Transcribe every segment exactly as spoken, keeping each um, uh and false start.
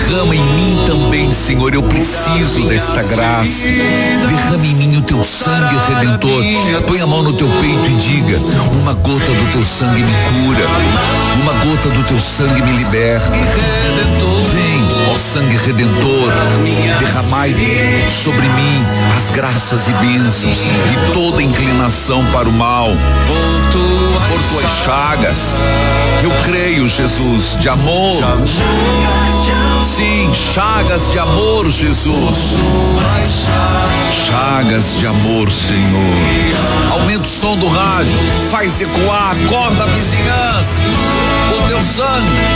Derrama em mim também, Senhor, eu preciso desta graça. Derrama em mim o teu sangue redentor. Põe a mão no teu peito e diga: uma gota do teu sangue me cura, uma gota do teu sangue me liberta. Vem, ó sangue redentor, derramai sobre mim as graças e bênçãos e toda inclinação para o mal. Por tuas chagas, eu creio, Jesus, de amor. Sim, chagas de amor, Jesus. Chagas de amor, Senhor. Aumenta o som do rádio, faz ecoar, acorda a vizinhança. O teu sangue,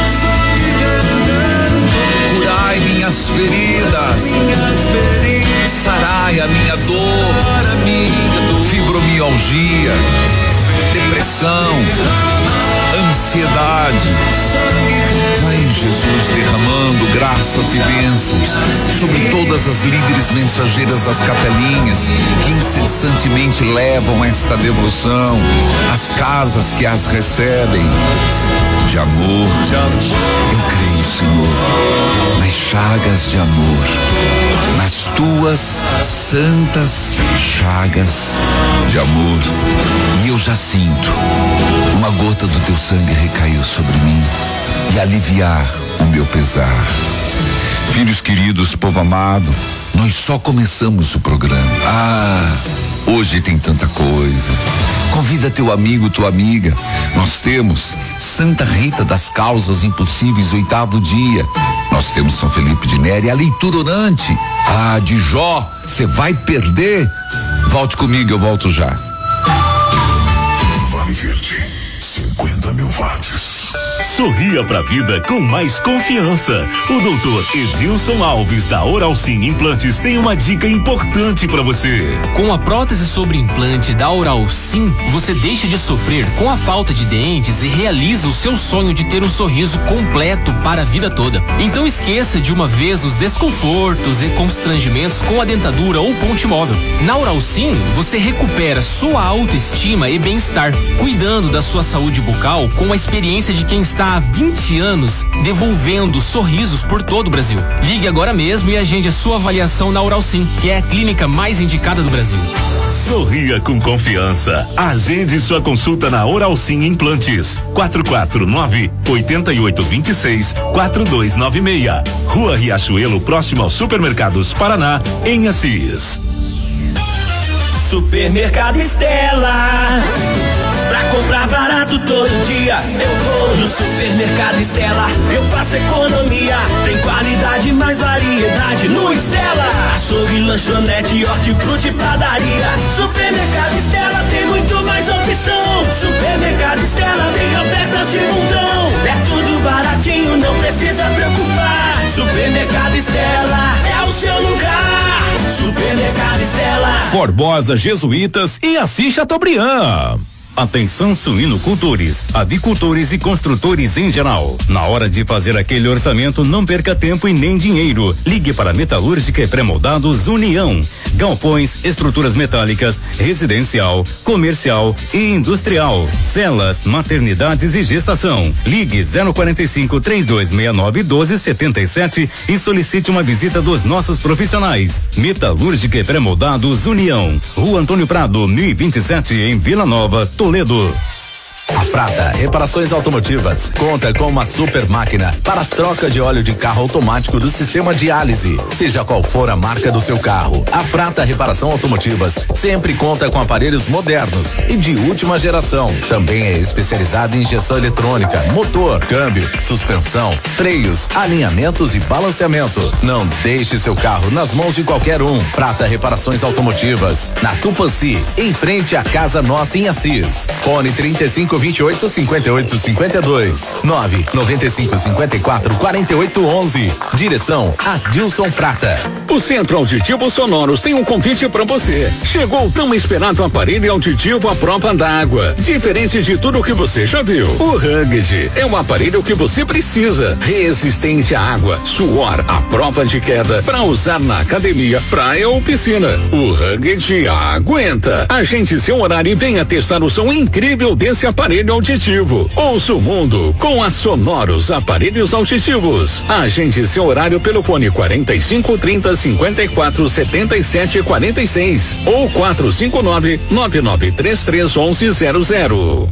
curai minhas feridas, sarai a minha dor, fibromialgia, depressão, ansiedade. Vai, Jesus, derramando graças e bênçãos sobre todas as líderes mensageiras das capelinhas que incessantemente levam esta devoção, as casas que as recebem. De amor, eu creio, Senhor, nas chagas de amor, nas tuas santas chagas de amor. E eu já sinto uma gota do teu sangue recaiu sobre mim e aliviar o meu pesar. Filhos queridos, povo amado, nós só começamos o programa. Ah, hoje tem tanta coisa. Convida teu amigo, tua amiga. Nós temos Santa Rita das Causas Impossíveis, oitavo dia. Nós temos São Felipe de Néria, a leitura orante. Ah, de Jó, você vai perder? Volte comigo, eu volto já. Vale Verde, cinquenta mil watts. Sorria pra vida com mais confiança. O doutor Edilson Alves da Oral Sim Implantes tem uma dica importante pra você. Com a prótese sobre implante da Oral Sim, você deixa de sofrer com a falta de dentes e realiza o seu sonho de ter um sorriso completo para a vida toda. Então esqueça de uma vez os desconfortos e constrangimentos com a dentadura ou ponte móvel. Na Oral Sim, você recupera sua autoestima e bem-estar, cuidando da sua saúde bucal com a experiência de quem está há vinte anos devolvendo sorrisos por todo o Brasil. Ligue agora mesmo e agende a sua avaliação na Oral Sim, que é a clínica mais indicada do Brasil. Sorria com confiança. Agende sua consulta na Oral Sim Implantes. quatro quatro nove, oito oito dois seis, quatro dois nove seis. Rua Riachuelo, próximo ao Supermercados Paraná, em Assis. Supermercado Estela. Pra comprar barato todo dia, eu vou no Supermercado Estela. Eu faço economia, tem qualidade, mais variedade no Estela. Açougue, lanchonete, hortifruti, padaria. Supermercado Estela tem muito mais opção. Supermercado Estela tem ofertas de montão. É tudo baratinho, não precisa preocupar. Supermercado Estela é o seu lugar. Supermercado Estela. Formosa, Jesuítas e Assis Chateaubriand. Atenção suinocultores, avicultores e construtores em geral. Na hora de fazer aquele orçamento, não perca tempo e nem dinheiro. Ligue para Metalúrgica e Pré-Moldados União. Galpões, estruturas metálicas, residencial, comercial e industrial. Celas, maternidades e gestação. Ligue zero quarenta e cinco, três dois seis nove, doze setenta e sete e solicite uma visita dos nossos profissionais. Metalúrgica e Pré-Moldados União. Rua Antônio Prado, mil e vinte e sete, em Vila Nova, Toledo. A Frata Reparações Automotivas conta com uma super máquina para troca de óleo de carro automático do sistema diálise, seja qual for a marca do seu carro. A Frata Reparação Automotivas sempre conta com aparelhos modernos e de última geração. Também é especializada em injeção eletrônica, motor, câmbio, suspensão, freios, alinhamentos e balanceamento. Não deixe seu carro nas mãos de qualquer um. Frata Reparações Automotivas, na Tupanci, em frente à Casa Nossa em Assis. Fone trinta e cinco, vinte e oito, cinquenta e oito, cinquenta e dois, nove noventa e cinco, cinquenta e quatro, quarenta e oito, onze. Direção Adilson Frata. O Centro Auditivo Sonoros tem um convite para você. Chegou o tão esperado aparelho auditivo à prova d'água. Diferente de tudo que você já viu. O Rugged é o aparelho que você precisa. Resistente à água, suor, à prova de queda, para usar na academia, praia ou piscina. O Rugged aguenta. Agende seu horário e venha testar o som incrível desse aparelho auditivo. Ouça o mundo com a Sonoros Aparelhos Auditivos. Agende seu horário pelo fone quarenta e cinco, trinta, cinquenta e quatro, setenta e sete, quarenta e seis ou quatro cinco nove, nove nove três três, onze zero zero.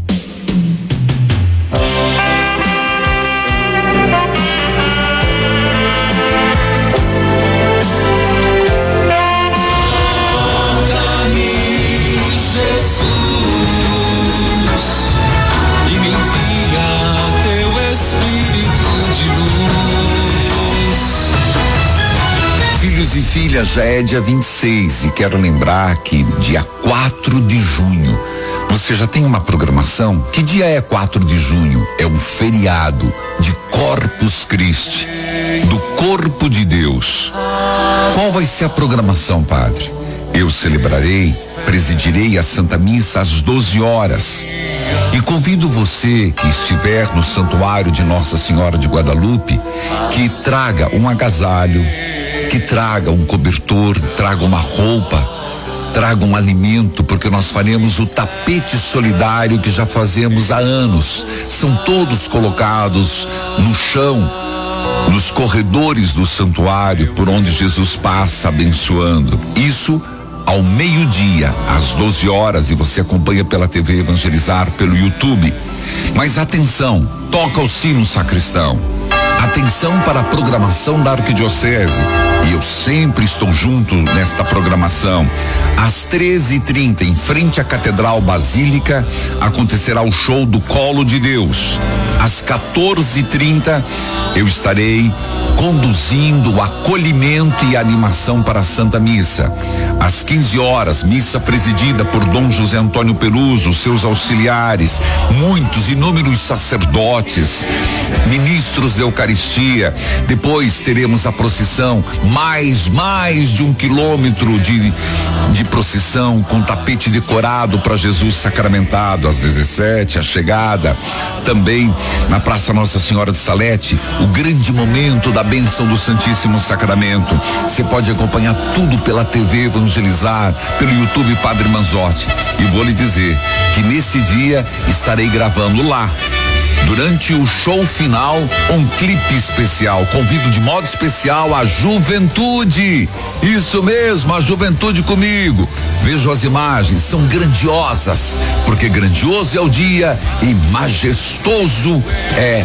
E filhas, já é dia vinte e seis e quero lembrar que dia quatro de junho você já tem uma programação. Que dia é quatro de junho? É um feriado de Corpus Christi, do corpo de Deus. Qual vai ser a programação, padre? Eu celebrarei, presidirei a Santa Missa às doze horas. E convido você que estiver no Santuário de Nossa Senhora de Guadalupe que traga um agasalho, que traga um cobertor, traga uma roupa, traga um alimento, porque nós faremos o tapete solidário que já fazemos há anos. São todos colocados no chão, nos corredores do santuário, por onde Jesus passa abençoando. Isso ao meio-dia, às doze horas, e você acompanha pela T V Evangelizar, pelo YouTube. Mas atenção, toca o sino, sacristão. Atenção para a programação da Arquidiocese. E eu sempre estou junto nesta programação. Às treze e trinta, em frente à Catedral Basílica, acontecerá o show do Colo de Deus. Às quatorze e trinta, eu estarei conduzindo o acolhimento e animação para a Santa Missa. Às quinze horas, missa presidida por Dom José Antônio Peluso, seus auxiliares, muitos inúmeros sacerdotes, ministros da Eucaristia. Depois teremos a procissão, mais, mais de um quilômetro de, de procissão com tapete decorado para Jesus sacramentado. Às dezessete, a chegada. Também na Praça Nossa Senhora de Salete, o grande momento da bênção do Santíssimo Sacramento. Você pode acompanhar tudo pela T V Evangelizar, pelo YouTube Padre Manzotti. E vou lhe dizer que nesse dia estarei gravando lá, durante o show final, um clipe especial. Convido de modo especial a juventude. Isso mesmo, a juventude comigo. Vejo as imagens, são grandiosas, porque grandioso é o dia e majestoso é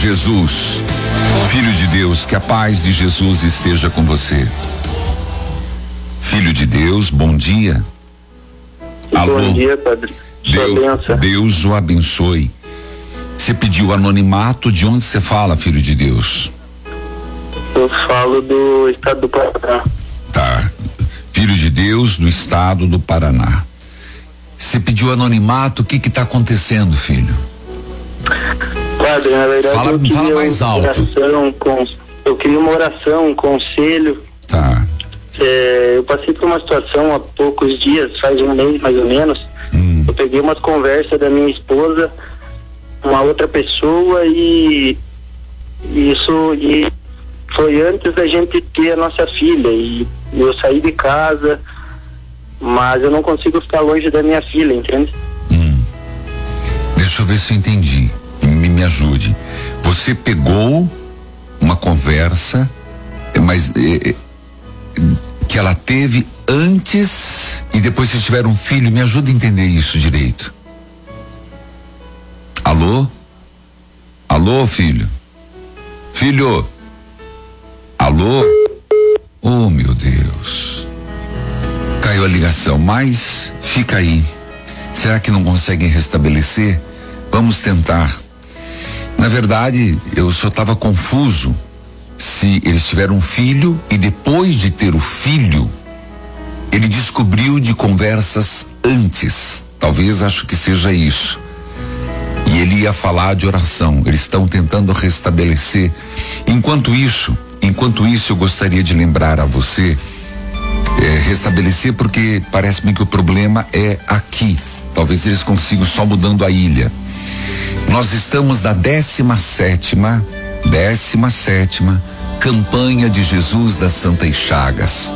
Jesus. Filho de Deus, que a paz de Jesus esteja com você. Filho de Deus, bom dia. Alô. Bom dia, Padre. Deus, Deus o abençoe. Você pediu anonimato, de onde você fala, filho de Deus? Eu falo do estado do Paraná. Tá. Filho de Deus, do estado do Paraná. Você pediu anonimato, o que que tá acontecendo, filho? Padre, na verdade fala, eu queria fala mais uma alto. oração, com, eu queria uma oração, um conselho. Tá. É, eu passei por uma situação há poucos dias, faz um mês mais ou menos. Hum. Eu peguei umas conversas da minha esposa, uma outra pessoa, e isso e foi antes da gente ter a nossa filha, e eu saí de casa, mas eu não consigo ficar longe da minha filha, entende? Hum. Deixa eu ver se eu entendi, me, me ajude. Você pegou uma conversa, mas é, que ela teve antes e depois vocês tiveram um filho, me ajuda a entender isso direito. Alô? Alô, filho? Filho? Alô? Oh, meu Deus. Caiu a ligação, mas fica aí. Será que não conseguem restabelecer? Vamos tentar. Na verdade, eu só estava confuso se eles tiveram um filho e depois de ter o filho, ele descobriu de conversas antes. Talvez, acho que seja isso. E ele ia falar de oração. Eles estão tentando restabelecer. Enquanto isso, enquanto isso eu gostaria de lembrar a você, é, restabelecer, porque parece-me que o problema é aqui. Talvez eles consigam só mudando a ilha. Nós estamos na décima sétima, décima sétima campanha de Jesus das Santas Chagas.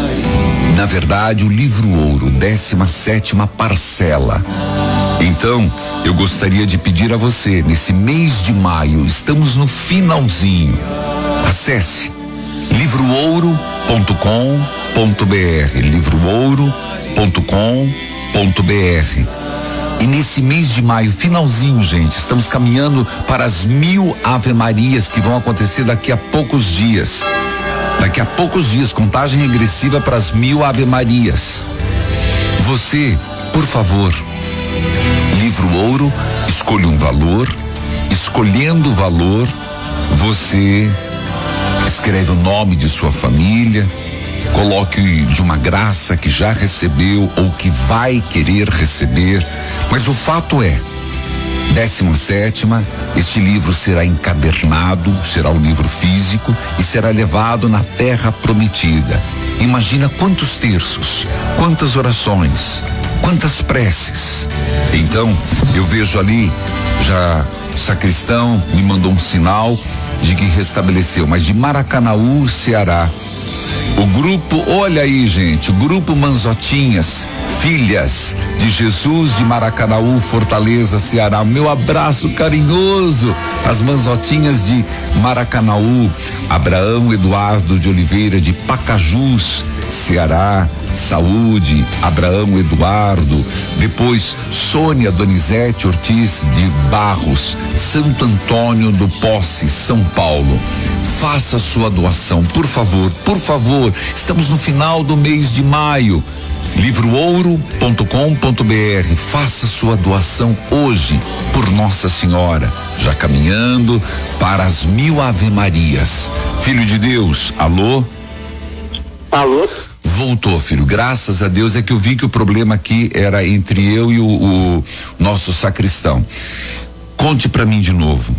Na verdade, o livro ouro, décima sétima parcela. Então, eu gostaria de pedir a você, nesse mês de maio, estamos no finalzinho. Acesse livro ouro ponto com ponto br, livro ouro ponto com ponto br. E nesse mês de maio, finalzinho, gente, estamos caminhando para as mil Ave-Marias que vão acontecer daqui a poucos dias. Daqui a poucos dias, contagem regressiva para as mil Ave-Marias. Você, por favor, livro ouro, escolha um valor. Escolhendo o valor, você escreve o nome de sua família, coloque de uma graça que já recebeu ou que vai querer receber. Mas o fato é, décima sétima, este livro será encadernado, será um livro físico e será levado na terra prometida. Imagina quantos terços, quantas orações, quantas preces. Então, eu vejo ali, já o sacristão me mandou um sinal de que restabeleceu, mas de Maracanaú, Ceará. O grupo, olha aí, gente, o grupo Manzotinhas, filhas de Jesus de Maracanaú, Fortaleza, Ceará. Meu abraço carinhoso às Manzotinhas de Maracanaú. Abraão Eduardo de Oliveira de Pacajus, Ceará. Saúde, Abraão Eduardo. Depois Sônia Donizete Ortiz de Barros, Santo Antônio do Posse, São Paulo. Faça sua doação, por favor, por favor. Estamos no final do mês de maio. livro ouro ponto com ponto br. Faça sua doação hoje por Nossa Senhora, já caminhando para as mil Ave-Marias. Filho de Deus, alô? Alô? Voltou, filho, graças a Deus. É que eu vi que o problema aqui era entre eu e o, o nosso sacristão. Conte pra mim de novo.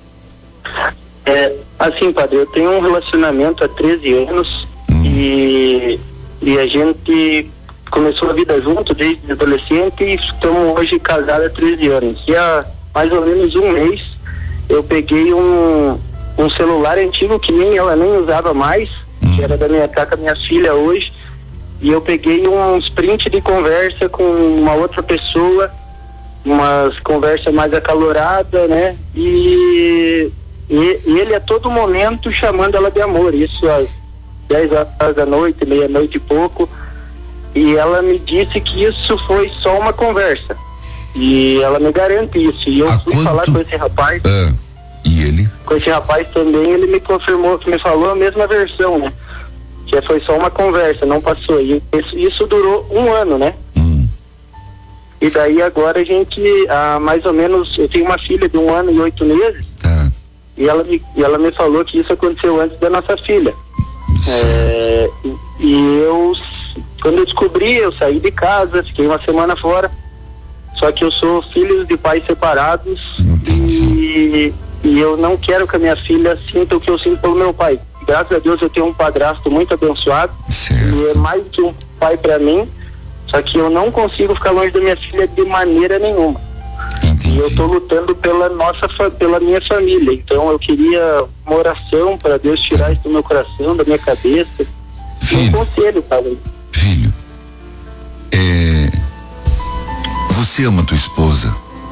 É, assim, padre, eu tenho um relacionamento há treze anos hum. e, e a gente começou a vida junto desde adolescente e estamos hoje casados há treze anos. E há mais ou menos um mês eu peguei um, um celular antigo que nem ela nem usava mais, hum. que era da minha tá com a minha filha hoje. E eu peguei uns print de conversa com uma outra pessoa, umas conversa mais acalorada, né? E, e, e ele a todo momento chamando ela de amor, isso às dez horas da noite, meia-noite e pouco. E ela me disse que isso foi só uma conversa. E ela me garante isso. E eu Há fui quanto... falar com esse rapaz. Ah, e ele? Com esse rapaz também, ele me confirmou, que me falou a mesma versão, né? Que foi só uma conversa, não passou. E isso, isso durou um ano, né? Hum. E daí agora a gente, há mais ou menos, eu tenho uma filha de um ano e oito meses. Tá. E ela me, e ela me falou que isso aconteceu antes da nossa filha. É, e, e eu, quando eu descobri, eu saí de casa, fiquei uma semana fora. Só que eu sou filho de pais separados. E, e eu não quero que a minha filha sinta o que eu sinto pelo meu pai. Graças a Deus eu tenho um padrasto muito abençoado. Certo. E é mais que um pai para mim. Só que eu não consigo ficar longe da minha filha de maneira nenhuma. Entendi. E eu estou lutando pela nossa, pela minha família. Então eu queria uma oração para Deus tirar isso do meu coração, da minha cabeça. Filho, um conselho, padre. Filho, é, você ama tua esposa?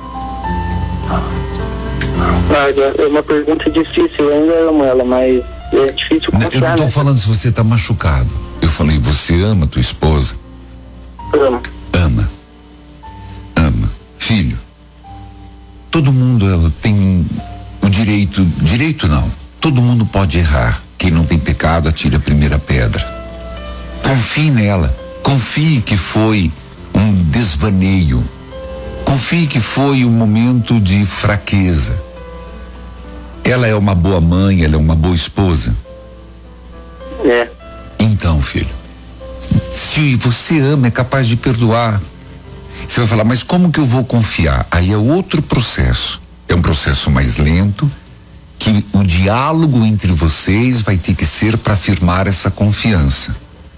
É uma pergunta difícil, eu ainda amo ela, mas é difícil confiar. Eu não tô né? falando se você tá machucado. Eu falei, você ama tua esposa? Amo. Ama. Ama. Filho, todo mundo ela, tem o direito, direito não, todo mundo pode errar. Quem não tem pecado, atire a primeira pedra. Confie nela. Confie que foi um desvaneio. Confie que foi um momento de fraqueza. Ela é uma boa mãe, ela é uma boa esposa. É. Então, filho, se você ama, é capaz de perdoar. Você vai falar, mas como que eu vou confiar? Aí é outro processo. É um processo mais lento, que o diálogo entre vocês vai ter que ser para afirmar essa confiança.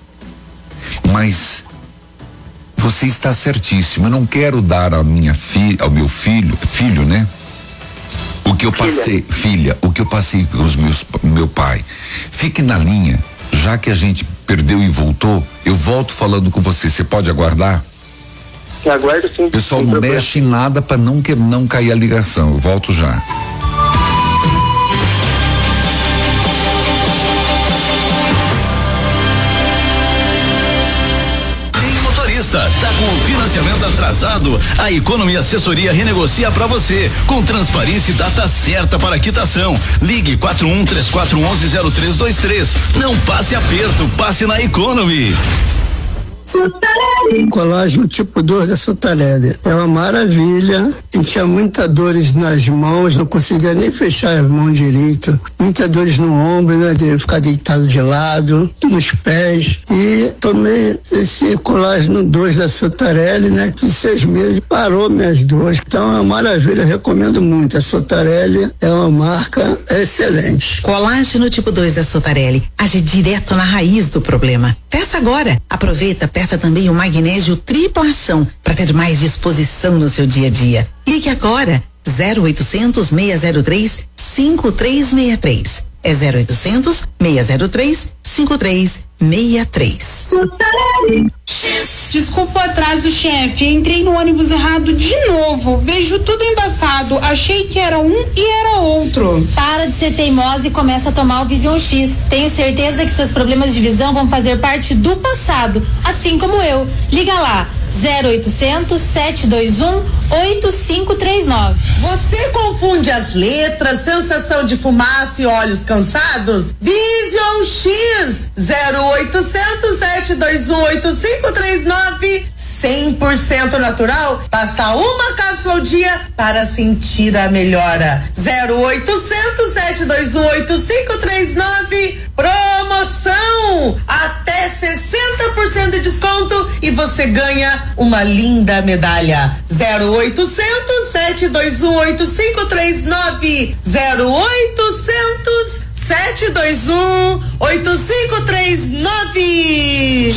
Mas você está certíssimo. Eu não quero dar à minha filha, ao meu filho, filho, né? O que eu passei, filha, filha o que eu passei com os meus, meu pai. Fique na linha, já que a gente perdeu e voltou, eu volto falando com você. Você pode aguardar? Eu aguardo sim. Pessoal, não mexe em nada para não que não cair a ligação. Eu volto já. Tá com o financiamento atrasado? A Economy Assessoria renegocia pra você, com transparência e data certa para quitação. Ligue quatro um três quatro um um zero três dois três. Não passe aperto, passe na Economy. Colágeno tipo dois da Sotarelli. É uma maravilha. Eu tinha muitas dores nas mãos, não conseguia nem fechar as mãos direito. Muitas dores no ombro, né? De ficar deitado de lado, nos pés. E tomei esse colágeno dois da Sotarelli, né? Que em seis meses parou minhas dores. Então é uma maravilha, recomendo muito. A Sotarelli é uma marca excelente. Colágeno tipo dois da Sotarelli age direto na raiz do problema. Peça agora. Aproveita, peça também o magnésio tripla ação para ter mais disposição no seu dia a dia. Ligue agora zero oitocentos, seis zero três, cinco três seis três. É zero oitocentos, seis zero três, cinco três seis três. Desculpa o atraso, chefe. Entrei no ônibus errado de novo. Vejo tudo embaçado. Achei que era um e era outro. Para de ser teimosa e começa a tomar o Vision X. Tenho certeza que seus problemas de visão vão fazer parte do passado, assim como eu. Liga lá, zero oitocentos, sete dois um, oito cinco três nove. Você confunde as letras, sensação de fumaça e olhos cansados? Vision X, zero oitocentos, sete dois um, oito cinco três nove. cem por cento natural, basta uma cápsula ao dia para sentir a melhora. zero oitocentos, sete dois um, oito cinco três nove. Promoção! Até sessenta por cento de desconto e você ganha uma linda medalha. zero oitocentos, sete dois um, oito cinco três nove. zero oitocentos, sete dois um, oito cinco três nove.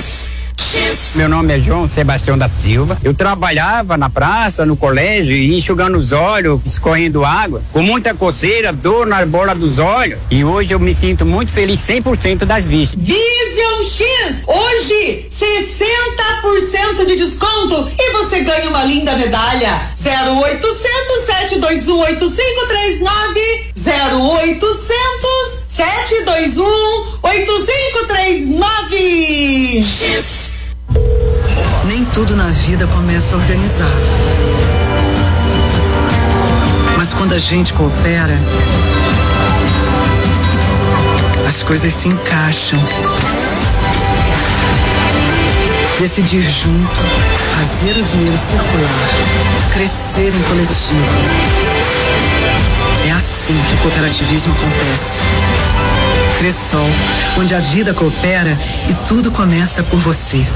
Meu nome é João Sebastião da Silva. Eu trabalhava na praça, no colégio, enxugando os olhos, escorrendo água, com muita coceira, dor na bola dos olhos. E hoje eu me sinto muito feliz, cem por cento das vistas. Vision X, hoje sessenta por cento de desconto e você ganha uma linda medalha. zero oitocentos, sete dois um, oito cinco três nove. zero oitocentos, sete dois um, oito cinco três nove. X. Nem tudo na vida começa organizado. Mas quando a gente coopera, as coisas se encaixam. Decidir junto, fazer o dinheiro circular, crescer em coletivo. É assim que o cooperativismo acontece. Cressol, onde a vida coopera e tudo começa por você.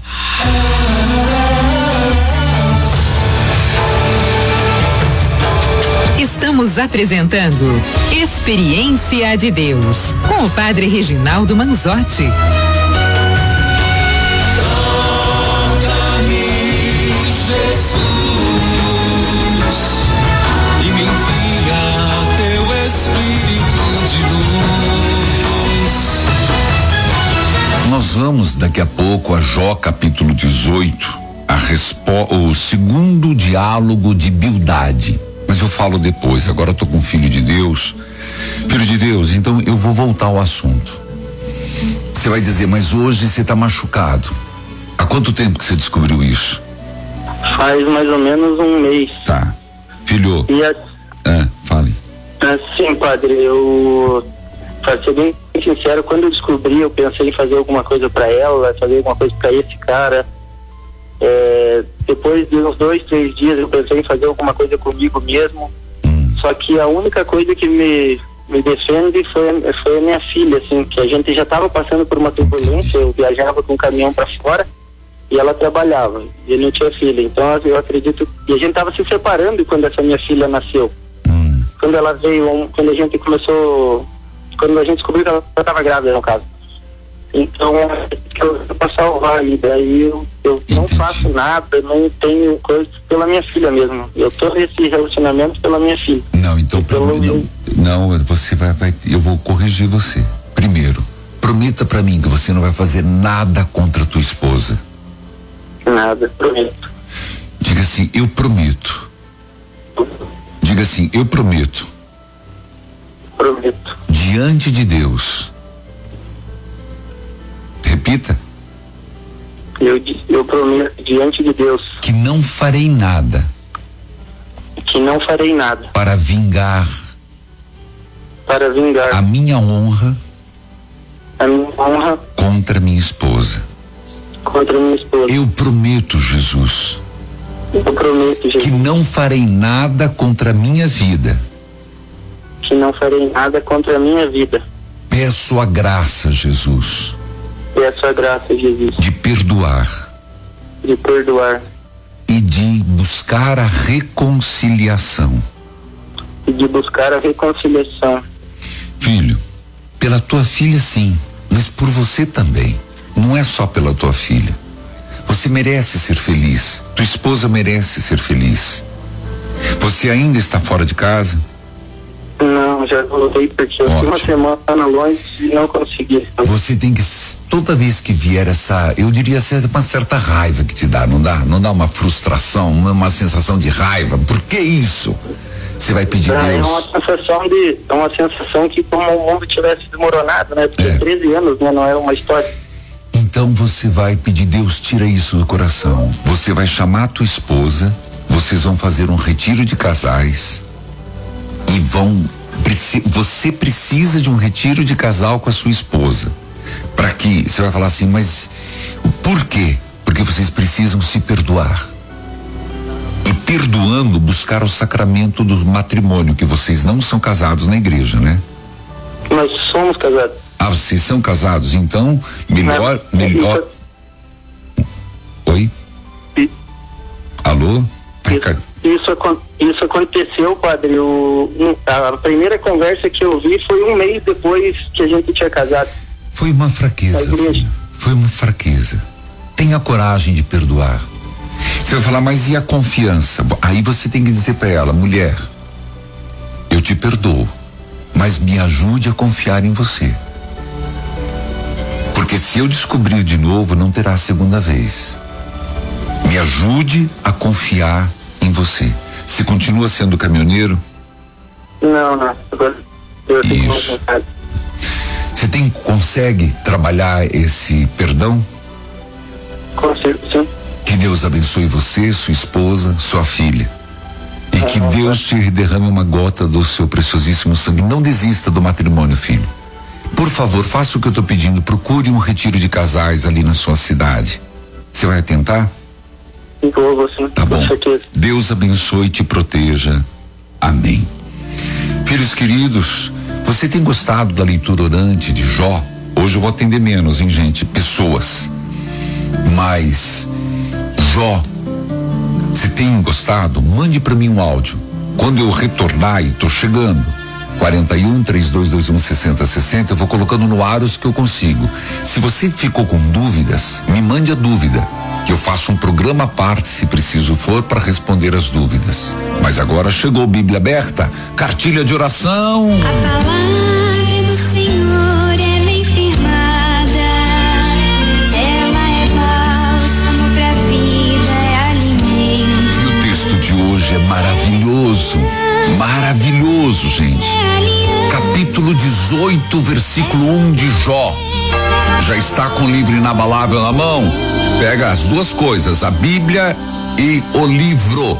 Estamos apresentando Experiência de Deus com o Padre Reginaldo Manzotti. Toca-me, Jesus, e me envia teu Espírito de luz. Nós vamos daqui a pouco a Jó capítulo dezoito, a respo- o segundo diálogo de Bildade. Mas eu falo depois, agora eu tô com o Filho de Deus. Filho de Deus, então eu vou voltar ao assunto. Você vai dizer, mas hoje você tá machucado. Há quanto tempo que você descobriu isso? Faz mais ou menos um mês. Tá. Filho. E a... É, fale. Assim, padre, eu, pra ser bem sincero, quando eu descobri, eu pensei em fazer alguma coisa pra ela, fazer alguma coisa pra esse cara. É, depois de uns dois, três dias eu pensei em fazer alguma coisa comigo mesmo. Hum. Só que a única coisa que me, me defende foi, foi a minha filha, assim, que a gente já estava passando por uma turbulência. Eu viajava com um caminhão para fora e ela trabalhava, e ele não tinha filha. Então eu acredito, e a gente estava se separando quando essa minha filha nasceu. Hum. quando ela veio, quando a gente começou, quando a gente descobriu que ela estava grávida, no caso. Então, eu para salvar aí, daí eu, eu não faço nada, não tenho coisa pela minha filha mesmo. Eu tô nesse relacionamento pela minha filha. Não, então pelo não, não, você vai, vai, eu vou corrigir você. Primeiro, prometa pra mim que você não vai fazer nada contra a tua esposa. Nada, prometo. Diga assim, eu prometo. Diga assim, eu prometo. Prometo. Diante de Deus. Repita. Eu, eu prometo diante de Deus. Que não farei nada. Que não farei nada. Para vingar. Para vingar. A minha honra. A minha honra. Contra minha esposa. Contra minha esposa. Eu prometo, Jesus. Eu prometo, Jesus. Que não farei nada contra a minha vida. Que não farei nada contra a minha vida. Peço a graça, Jesus. Peço a graça, Jesus. De perdoar. De perdoar. E de buscar a reconciliação. E de buscar a reconciliação. Filho, pela tua filha sim, mas por você também. Não é só pela tua filha. Você merece ser feliz. Tua esposa merece ser feliz. Você ainda está fora de casa? Não, já voltei porque eu fiquei uma semana longe e não consegui. Você tem que, toda vez que vier essa, eu diria uma certa raiva que te dá, não dá? Não dá uma frustração, uma, uma sensação de raiva? Por que isso? Você vai pedir é, Deus. É uma sensação de, é uma sensação que como o mundo tivesse desmoronado, né? Porque é. treze anos, né? Não é uma história. Então você vai pedir, Deus, tira isso do coração. Você vai chamar a tua esposa, vocês vão fazer um retiro de casais e vão, você precisa de um retiro de casal com a sua esposa, para que, você vai falar assim, mas por quê? Porque vocês precisam se perdoar. E perdoando, buscar o sacramento do matrimônio, que vocês não são casados na igreja, né? Nós somos casados. Ah, vocês são casados, então melhor, não, melhor. Isso... Oi? E... Alô? Isso, isso, isso aconteceu, padre. O, a primeira conversa que eu vi foi um mês depois que a gente tinha casado. Foi uma fraqueza. Filho. Foi uma fraqueza. Tenha coragem de perdoar. Você vai falar, mas e a confiança? Aí você tem que dizer para ela, mulher, eu te perdoo, mas me ajude a confiar em você. Porque se eu descobrir de novo, não terá segunda vez. Me ajude a confiar em você. Você continua sendo caminhoneiro? Não, não. Eu tenho Isso. Você tem, consegue trabalhar esse perdão? Consigo, sim. Que Deus abençoe você, sua esposa, sua filha. E que Deus te derrame uma gota do seu preciosíssimo sangue. Não desista do matrimônio, filho. Por favor, faça o que eu estou pedindo. Procure um retiro de casais ali na sua cidade. Você vai tentar? Vou, vou sim. Tá bom. Deus abençoe e te proteja. Amém. Filhos queridos, você tem gostado da leitura orante de Jó? Hoje eu vou atender menos, hein, gente? Pessoas. Mas Jó, você tem gostado? Mande para mim um áudio. Quando eu retornar e tô chegando, quarenta e um, três dois dois um, sessenta sessenta, eu vou colocando no ar os que eu consigo. Se você ficou com dúvidas, me mande a dúvida, que eu faço um programa à parte, se preciso for, para responder as dúvidas. Mas agora chegou Bíblia Aberta, cartilha de oração. A palavra do Senhor é bem firmada, ela é bálsamo pra vida, é alimento. E o texto de hoje é maravilhoso, maravilhoso, gente. Capítulo dezoito, versículo um de Jó. Já está com o livro inabalável na mão? Pega as duas coisas, a Bíblia e o livro.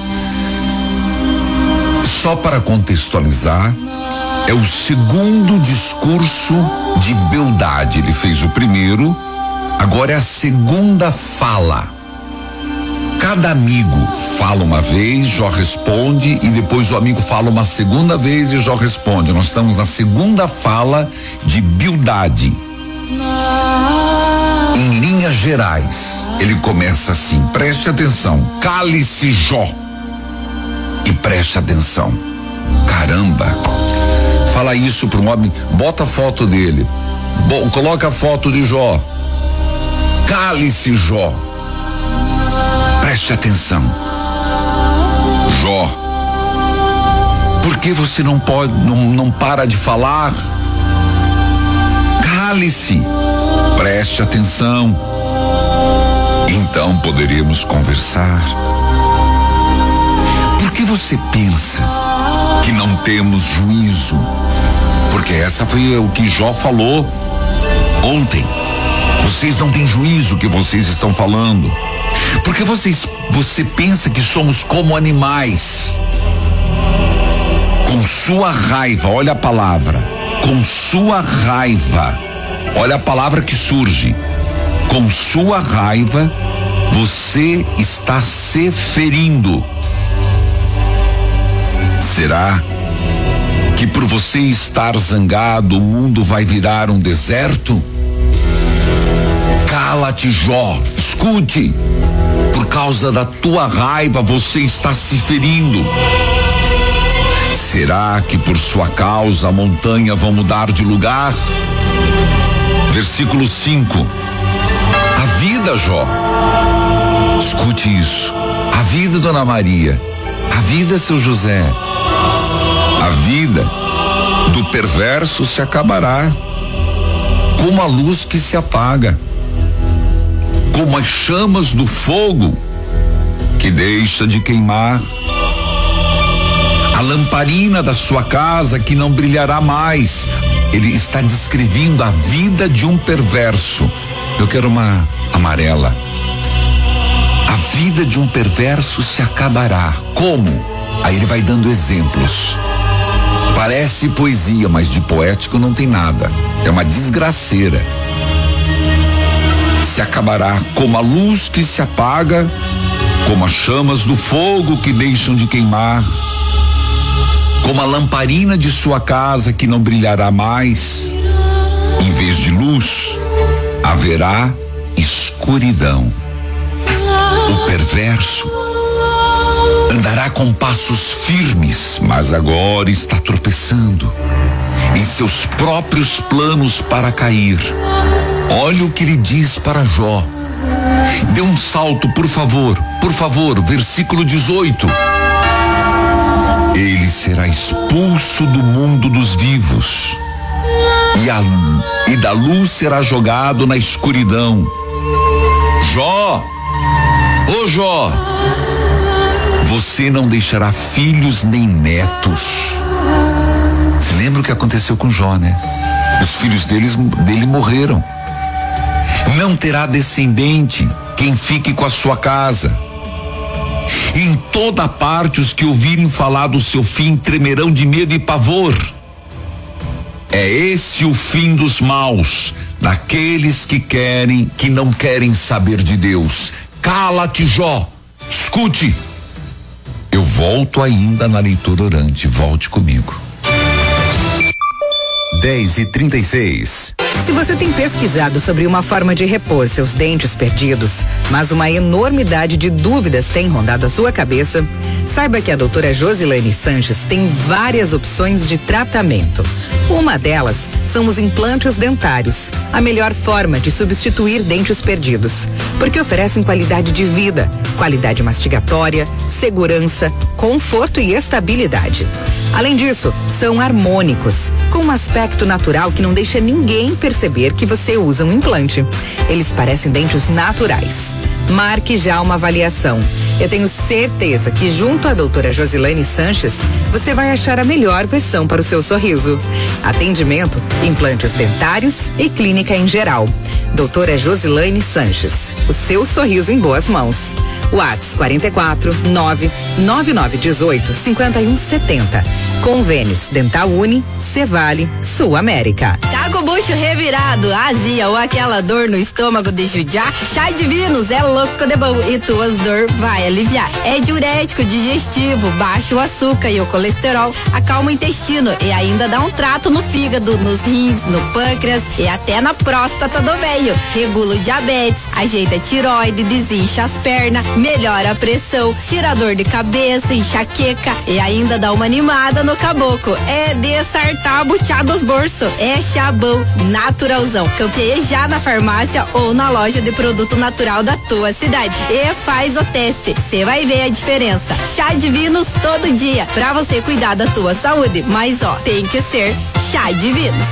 Só para contextualizar, é o segundo discurso de Bildade. Ele fez o primeiro, agora é a segunda fala. Cada amigo fala uma vez, Jó responde, e depois o amigo fala uma segunda vez e Jó responde. Nós estamos na segunda fala de Bildade. Em linhas gerais, ele começa assim, preste atenção, cale-se Jó e preste atenção. Caramba. Fala isso para um homem, bota a foto dele. Bom, coloca a foto de Jó. Cale-se, Jó. Preste atenção. Jó. Por que você não pode, não, não para de falar? Cale-se. Preste atenção. Então poderíamos conversar. Por que você pensa que não temos juízo? Porque essa foi o que Jó falou ontem. Vocês não têm juízo, que vocês estão falando. Porque vocês, você pensa que somos como animais. Com sua raiva, olha a palavra. Com sua raiva, olha a palavra que surge. Com sua raiva, você está se ferindo. Será que por você estar zangado, o mundo vai virar um deserto? Cala-te, Jó, escute. Por causa da tua raiva, você está se ferindo. Será que por sua causa a montanha vai mudar de lugar? Versículo cinco. A vida, Jó. Escute isso. A vida, Dona Maria. A vida, seu José. A vida do perverso se acabará, como a luz que se apaga, como as chamas do fogo que deixa de queimar, a lamparina da sua casa que não brilhará mais. Ele está descrevendo a vida de um perverso. Eu quero uma amarela. A vida de um perverso se acabará. Como? Aí ele vai dando exemplos. Parece poesia, mas de poético não tem nada. É uma desgraceira. Se acabará como a luz que se apaga, como as chamas do fogo que deixam de queimar, como a lamparina de sua casa que não brilhará mais. Em vez de luz, haverá escuridão. O perverso andará com passos firmes, mas agora está tropeçando em seus próprios planos para cair. Olha o que ele diz para Jó. Dê um salto, por favor, por favor, versículo dezoito. Ele será expulso do mundo dos vivos, e, a, e da luz será jogado na escuridão. Jó, ô Jó, você não deixará filhos nem netos. Você lembra o que aconteceu com Jó, né? Os filhos deles, dele morreram. Não terá descendente quem fique com a sua casa. Em toda parte os que ouvirem falar do seu fim tremerão de medo e pavor. É esse o fim dos maus, daqueles que querem, que não querem saber de Deus. Cala-te, Jó, escute. Eu volto ainda na leitura orante, volte comigo. dez e trinta e seis. Se você tem pesquisado sobre uma forma de repor seus dentes perdidos, mas uma enormidade de dúvidas tem rondado a sua cabeça, saiba que a doutora Josilane Sanches tem várias opções de tratamento. Uma delas são os implantes dentários, a melhor forma de substituir dentes perdidos, porque oferecem qualidade de vida, qualidade mastigatória, segurança, conforto e estabilidade. Além disso, são harmônicos, com um aspecto natural que não deixa ninguém perceber que você usa um implante. Eles parecem dentes naturais. Marque já uma avaliação. Eu tenho certeza que junto à doutora Josilane Sanches, você vai achar a melhor versão para o seu sorriso. Atendimento, implantes dentários e clínica em geral. Doutora Josilane Sanches, o seu sorriso em boas mãos. WhatsApp quarenta e quatro, nove nove nove dezoito, cinquenta e um setenta. Convênios Dental Uni, Cevale, Sul América. Tá com o bucho revirado, azia ou aquela dor no estômago de judiar? Chá Divinos é louco de bom e tuas dor vai aliviar. É diurético, digestivo, baixa o açúcar e o colesterol, acalma o intestino e ainda dá um trato no fígado, nos rins, no pâncreas e até na próstata do veio. Regula o diabetes, ajeita a tiroide, desincha as pernas, melhora a pressão, tira a dor de cabeça, enxaqueca e ainda dá uma animada no no caboclo. É de sartar buchar dos bolsos. É Chabão naturalzão. Campeie já na farmácia ou na loja de produto natural da tua cidade. E faz o teste. Você vai ver a diferença. Chá Divinos todo dia. Pra você cuidar da tua saúde. Mas ó, tem que ser Chá Divinos.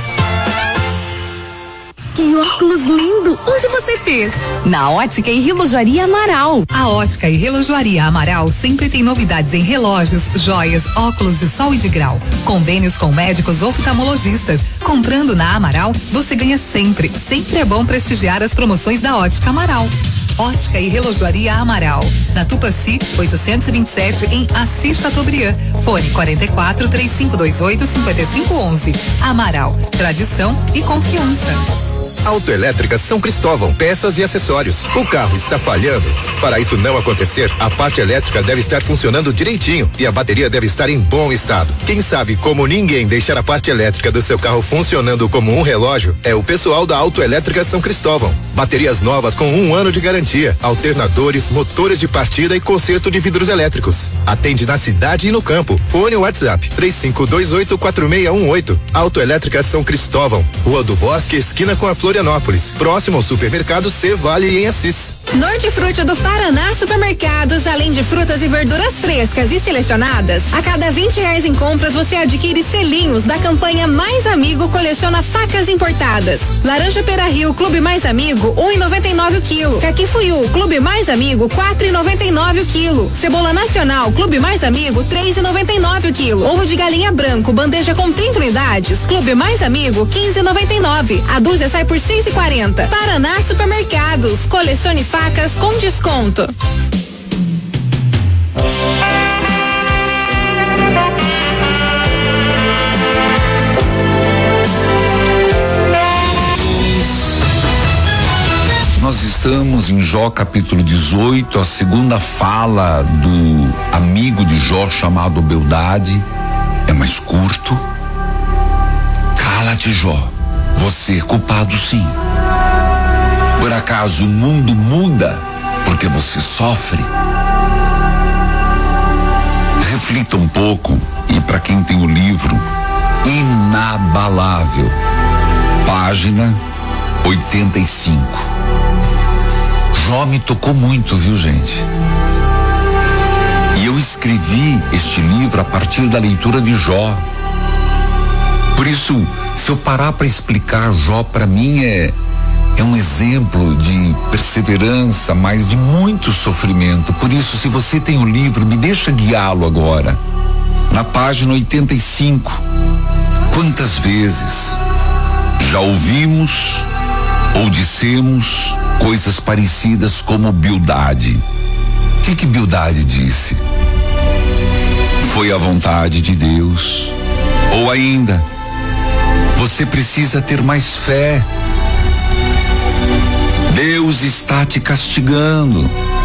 Que óculos lindo! Onde você fez? Na Ótica e Relojoaria Amaral. A Ótica e Relojoaria Amaral sempre tem novidades em relógios, joias, óculos de sol e de grau. Convênios com médicos oftalmologistas. Comprando na Amaral, você ganha sempre. Sempre é bom prestigiar as promoções da Ótica Amaral. Ótica e Relojoaria Amaral. Na Tupaci, oitocentos e vinte e sete, em Assis Chateaubriand. Fone quarenta e quatro, três cinco dois oito, cinquenta e cinco onze. Amaral. Tradição e confiança. Autoelétrica São Cristóvão, peças e acessórios. O carro está falhando? Para isso não acontecer, a parte elétrica deve estar funcionando direitinho e a bateria deve estar em bom estado. Quem sabe como ninguém deixar a parte elétrica do seu carro funcionando como um relógio é o pessoal da Autoelétrica São Cristóvão. Baterias novas com um ano de garantia, alternadores, motores de partida e conserto de vidros elétricos. Atende na cidade e no campo. Fone ou WhatsApp três cinco dois oito, quatro seis um oito. Autoelétrica São Cristóvão, Rua do Bosque, esquina com a Florianópolis, próximo ao supermercado C Vale em Assis. Nortifruti do Paraná Supermercados, além de frutas e verduras frescas e selecionadas, a cada vinte reais em compras você adquire selinhos da campanha Mais Amigo Coleciona Facas Importadas. Laranja Pera Rio Clube Mais Amigo, um e noventa e nove o quilo. Caqui Fuyu Clube Mais Amigo, quatro e noventa e nove o quilo. Cebola Nacional Clube Mais Amigo, três e noventa e nove o quilo. Ovo de galinha branco, bandeja com trinta unidades, Clube Mais Amigo, quinze e noventa e nove. A dúzia sai por seis e quarenta. Paraná Supermercados, colecione facas com desconto. Nós estamos em Jó capítulo dezoito, a segunda fala do amigo de Jó chamado Bildade. É mais curto. Cala-te, Jó. Você é culpado, sim. Por acaso o mundo muda porque você sofre? Reflita um pouco, e para quem tem o livro Inabalável, página oitenta e cinco. Jó me tocou muito, viu, gente? E eu escrevi este livro a partir da leitura de Jó. Por isso, se eu parar para explicar, Jó para mim é é um exemplo de perseverança, mas de muito sofrimento. Por isso, se você tem o livro, me deixa guiá-lo agora. Na página oitenta e cinco. Quantas vezes já ouvimos ou dissemos coisas parecidas como Bildade? O que que Bildade disse? Foi a vontade de Deus. Ou ainda, você precisa ter mais fé. Deus está te castigando.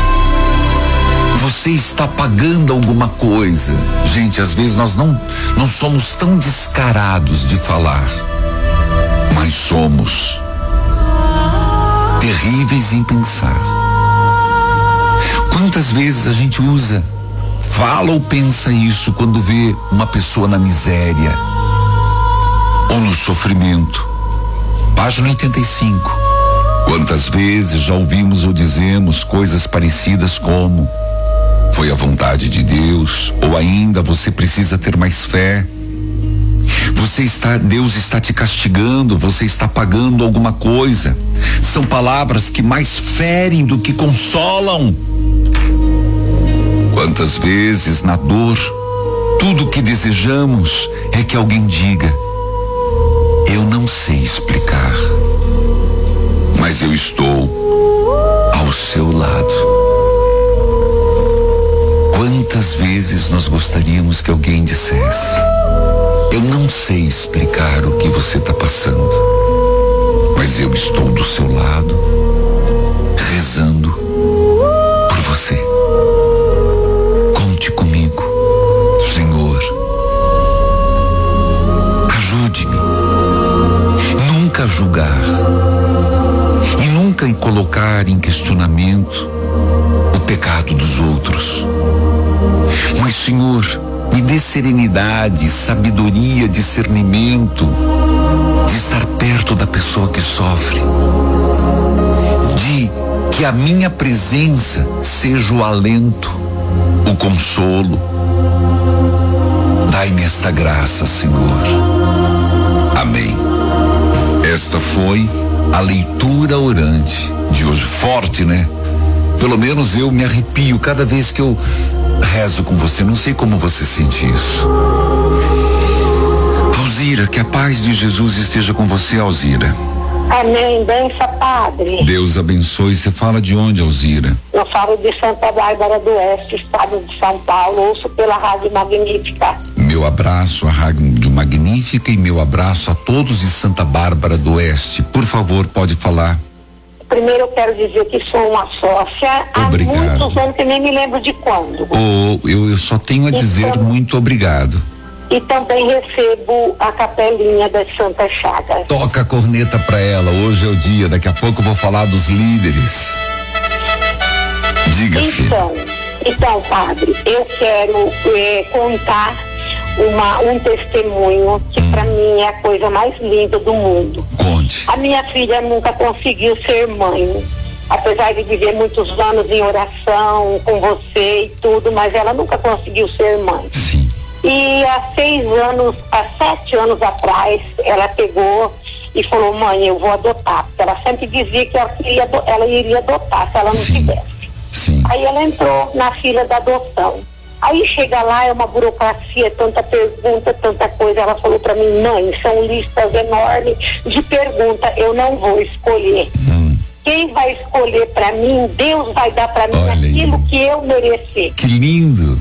Você está pagando alguma coisa. Gente, às vezes nós não, não somos tão descarados de falar, mas somos terríveis em pensar. Quantas vezes a gente usa, fala ou pensa isso quando vê uma pessoa na miséria ou no sofrimento? Página oitenta e cinco. Quantas vezes já ouvimos ou dizemos coisas parecidas como foi a vontade de Deus, ou ainda você precisa ter mais fé. Você está, Deus está te castigando, você está pagando alguma coisa. São palavras que mais ferem do que consolam. Quantas vezes na dor, tudo o que desejamos é que alguém diga: eu não sei explicar, mas eu estou ao seu lado. Quantas vezes nós gostaríamos que alguém dissesse: eu não sei explicar o que você está passando, mas eu estou do seu lado, rezando por você. Conte comigo, Senhor. Ajude-me. Nunca julgar e nunca colocar em questionamento o pecado dos outros. Mas, Senhor, Me dê serenidade, sabedoria, discernimento de estar perto da pessoa que sofre. De que a minha presença seja o alento, o consolo. Dai-me esta graça, Senhor. Amém. Esta foi a leitura orante de hoje. Forte, né? Pelo menos eu me arrepio cada vez que eu rezo com você. Não sei como você sente isso. Alzira, que a paz de Jesus esteja com você, Alzira. Amém, benção, Padre. Deus abençoe. Você fala de onde, Alzira? Eu falo de Santa Bárbara do Oeste, estado de São Paulo. Ouço pela Rádio Magnífica. Meu abraço à Rádio Magnífica e meu abraço a todos de Santa Bárbara do Oeste. Por favor, pode falar. Primeiro eu quero dizer que sou uma sócia Obrigado. há muitos anos, que nem me lembro de quando. Oh, eu, eu só tenho a dizer então, muito obrigado. E também recebo a capelinha das Santas Chagas. Toca a corneta pra ela, hoje é o dia, daqui a pouco eu vou falar dos líderes. Diga, então, filho. Então, Padre, eu quero eh, contar uma, um testemunho que hum. para mim é a coisa mais linda do mundo. Conte. A minha filha nunca conseguiu ser mãe, apesar de viver muitos anos em oração com você e tudo, mas ela nunca conseguiu ser mãe. Sim. E há seis anos, há sete anos atrás, ela pegou e falou: mãe, eu vou adotar, porque ela sempre dizia que ela, queria, ela iria adotar se ela não Sim. tivesse. Sim. Aí ela entrou na fila da adoção. Aí chega lá, é uma burocracia, tanta pergunta, tanta coisa. Ela falou pra mim: mãe, são listas enormes de perguntas, eu não vou escolher. Hum. Quem vai escolher pra mim, Deus vai dar pra mim. Olha aquilo aí. Que eu merecer. Que lindo.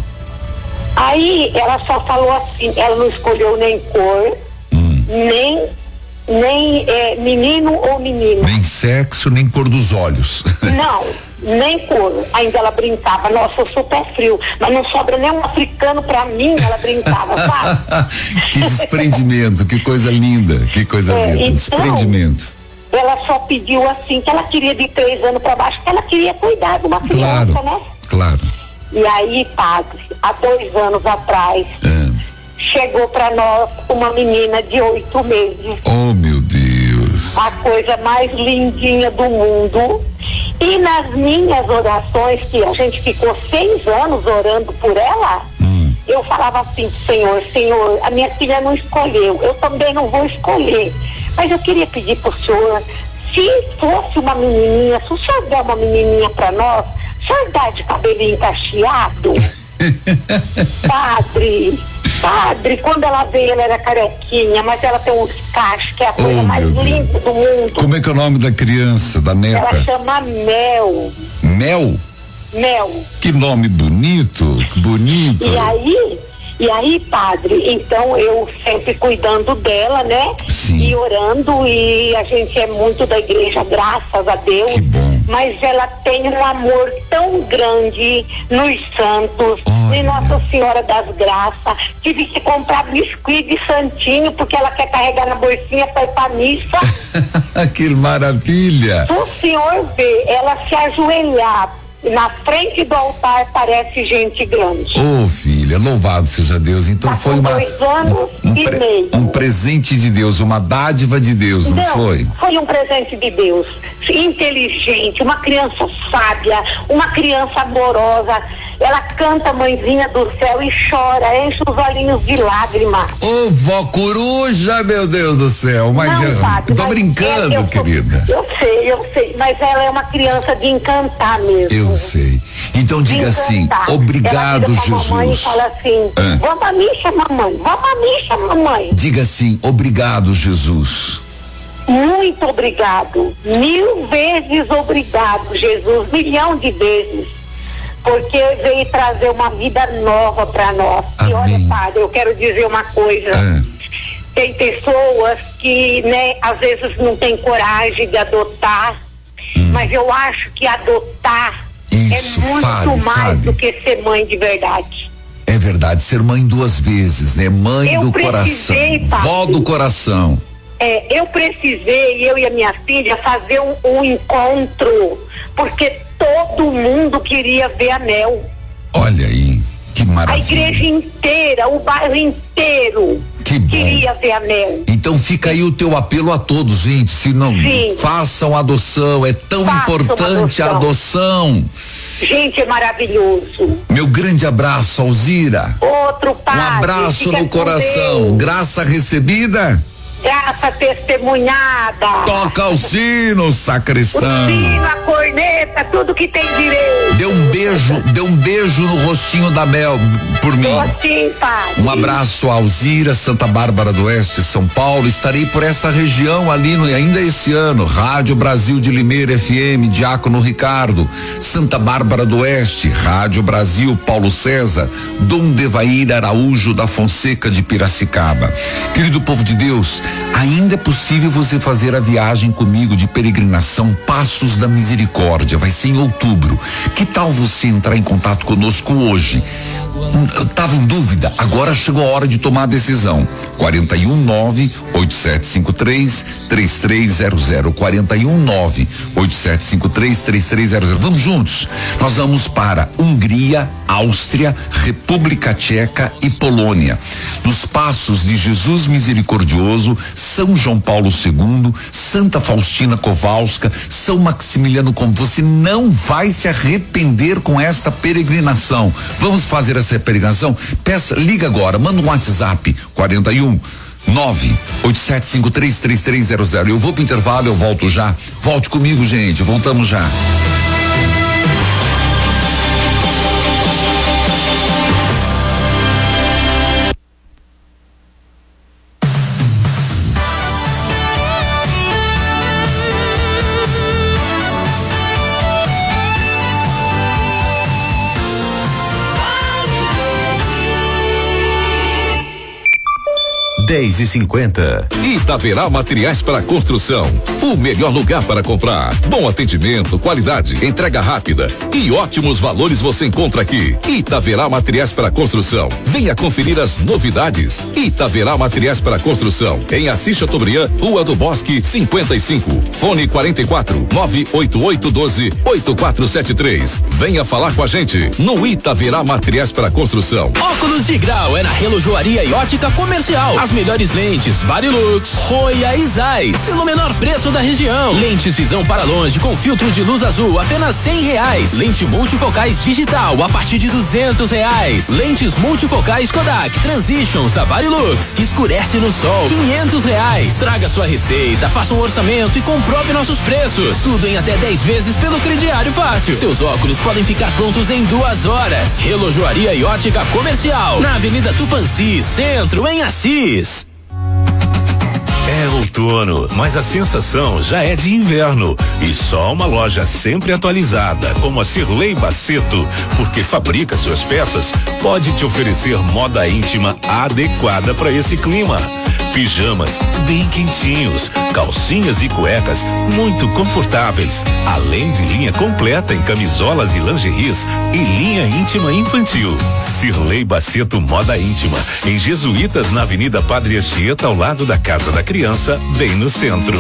Aí ela só falou assim, ela não escolheu nem cor, hum. nem, nem é, menino ou menina. Nem sexo, nem cor dos olhos. Não, nem cor. Ainda ela brincava: nossa, eu sou pé frio, mas não sobra nem um africano pra mim, ela brincava, sabe? Que desprendimento, que coisa linda, que coisa é, linda, então, desprendimento. Ela só pediu assim, que ela queria de três anos pra baixo, que ela queria cuidar de uma criança, claro, né? Claro. E aí, Padre, há dois anos atrás, é. chegou pra nós uma menina de oito meses. Oh, meu Deus. A coisa mais lindinha do mundo. E nas minhas orações, que a gente ficou seis anos orando por ela, hum. eu falava assim: Senhor, Senhor, a minha filha não escolheu, eu também não vou escolher. Mas eu queria pedir pro Senhor, se fosse uma menininha, se o Senhor der uma menininha pra nós, o senhor dá de cabelinho cacheado? Padre, padre, quando ela veio, ela era carequinha, mas ela tem uns cachos, que é a coisa oh, mais linda do mundo. Como é que é o nome da criança, da neta? Ela chama Mel. Mel? Mel. Que nome bonito, bonito. E aí, e aí, padre, então eu sempre cuidando dela, né? Sim. E orando, e a gente é muito da igreja, graças a Deus. Que bom. Mas ela tem um amor tão grande nos santos, Olha. em Nossa Senhora das Graças. Tive que comprar biscuit de santinho, porque ela quer carregar na bolsinha para ir pra missa. Que maravilha. O senhor vê ela se ajoelhar na frente do altar, parece gente grande. Ô, oh, filha, louvado seja Deus. Então tá foi com uma dois anos um, um e pre, meio. Um presente de Deus, uma dádiva de Deus, não, não foi? Foi um presente de Deus. Inteligente, uma criança sábia, uma criança amorosa. Ela canta Mãezinha do Céu e chora, enche os olhinhos de lágrima. Ô, vó coruja, meu Deus do céu, mas não, eu padre, tô mas brincando, é, eu querida. Sou, eu sei, eu sei, mas ela é uma criança de encantar mesmo. Eu sei. Então diga assim: obrigado, ela Jesus. Mamãe e fala assim: ah. vamos à missa, mamãe, vamos à missa, mamãe. Diga assim: obrigado, Jesus. Muito obrigado, mil vezes obrigado, Jesus, milhão de vezes, porque veio trazer uma vida nova para nós. Amém. E olha, padre, eu quero dizer uma coisa. É. Tem pessoas que, né, às vezes não tem coragem de adotar, hum. mas eu acho que adotar Isso, é muito fale, mais fale. do que ser mãe de verdade. É verdade, ser mãe duas vezes, né? Mãe eu do coração, padre. Vó do coração. É, eu precisei, eu e a minha filha, fazer um, um encontro, porque todo mundo queria ver a Mel. Olha aí, que Que maravilha. A igreja inteira, o bairro inteiro. Que bom. Queria ver a Mel. Então fica aí o teu apelo a todos, gente. Se não Sim. façam adoção, é tão Façam importante adoção. a adoção. Gente, é maravilhoso. Meu grande abraço, Alzira. Outro pai. Um abraço no coração. Graça recebida. Graça testemunhada. Toca o sino, sacristão. O sino, a corneta, tudo que tem direito. Dê um beijo, dê um beijo no rostinho da Mel por mim. Sim, pai. Um abraço a Alzira, Santa Bárbara do Oeste, São Paulo. Estarei por essa região ali no, ainda esse ano. Rádio Brasil de Limeira F M, Diácono Ricardo. Santa Bárbara do Oeste, Rádio Brasil, Paulo César. Dom Devair Araújo da Fonseca de Piracicaba. Querido povo de Deus, ainda é possível você fazer a viagem comigo de peregrinação Passos da Misericórdia. Vai ser em outubro. Que tal você entrar em contato conosco hoje? Eu tava em dúvida, agora chegou a hora de tomar a decisão. quarenta e um nove oito sete cinco três três três zero zero. quarenta e um nove oito sete cinco três três três zero zero. Vamos juntos. Nós vamos para Hungria, Áustria, República Tcheca e Polônia. Nos Passos de Jesus Misericordioso, São João Paulo segundo, Santa Faustina Kowalska, São Maximiliano Kolbe. Você não vai se arrepender com esta peregrinação. Vamos fazer essa peregrinação? Peça, liga agora, manda um WhatsApp quarenta e um nove oito sete cinco três três três zero zero. Eu vou pro intervalo, eu volto já. Volte comigo, gente, voltamos já. dez e cinquenta. Itaverá Materiais para Construção. O melhor lugar para comprar. Bom atendimento, qualidade, entrega rápida e ótimos valores você encontra aqui. Itaverá Materiais para Construção. Venha conferir as novidades. Itaverá Materiais para Construção. Em Assis Chateaubriand, Rua do Bosque, cinquenta e cinco. Fone quarenta e quatro nove oito oito um dois oito quatro sete três. Venha falar com a gente no Itaverá Materiais para Construção. Óculos de grau é na Relojoaria e Ótica Comercial. As melhores lentes, Varilux, Roya e Zeiss, pelo menor preço da região. Lentes visão para longe com filtro de luz azul, apenas cem reais. Lente multifocais digital a partir de duzentos reais. Lentes multifocais Kodak Transitions da Varilux, que escurece no sol, quinhentos reais. Traga sua receita, faça um orçamento e comprove nossos preços. Tudo em até dez vezes pelo crediário fácil. Seus óculos podem ficar prontos em duas horas. Relojoaria e Ótica Comercial, na Avenida Tupanci, Centro, em Assis. É outono, mas a sensação já é de inverno. E só uma loja sempre atualizada, como a Cirlei Baceto, porque fabrica suas peças, pode te oferecer moda íntima adequada para esse clima. Pijamas bem quentinhos, calcinhas e cuecas muito confortáveis, além de linha completa em camisolas e lingeries e linha íntima infantil. Cirlei Baceto Moda Íntima, em Jesuítas, na Avenida Padre Anchieta, ao lado da Casa da Criança, bem no centro.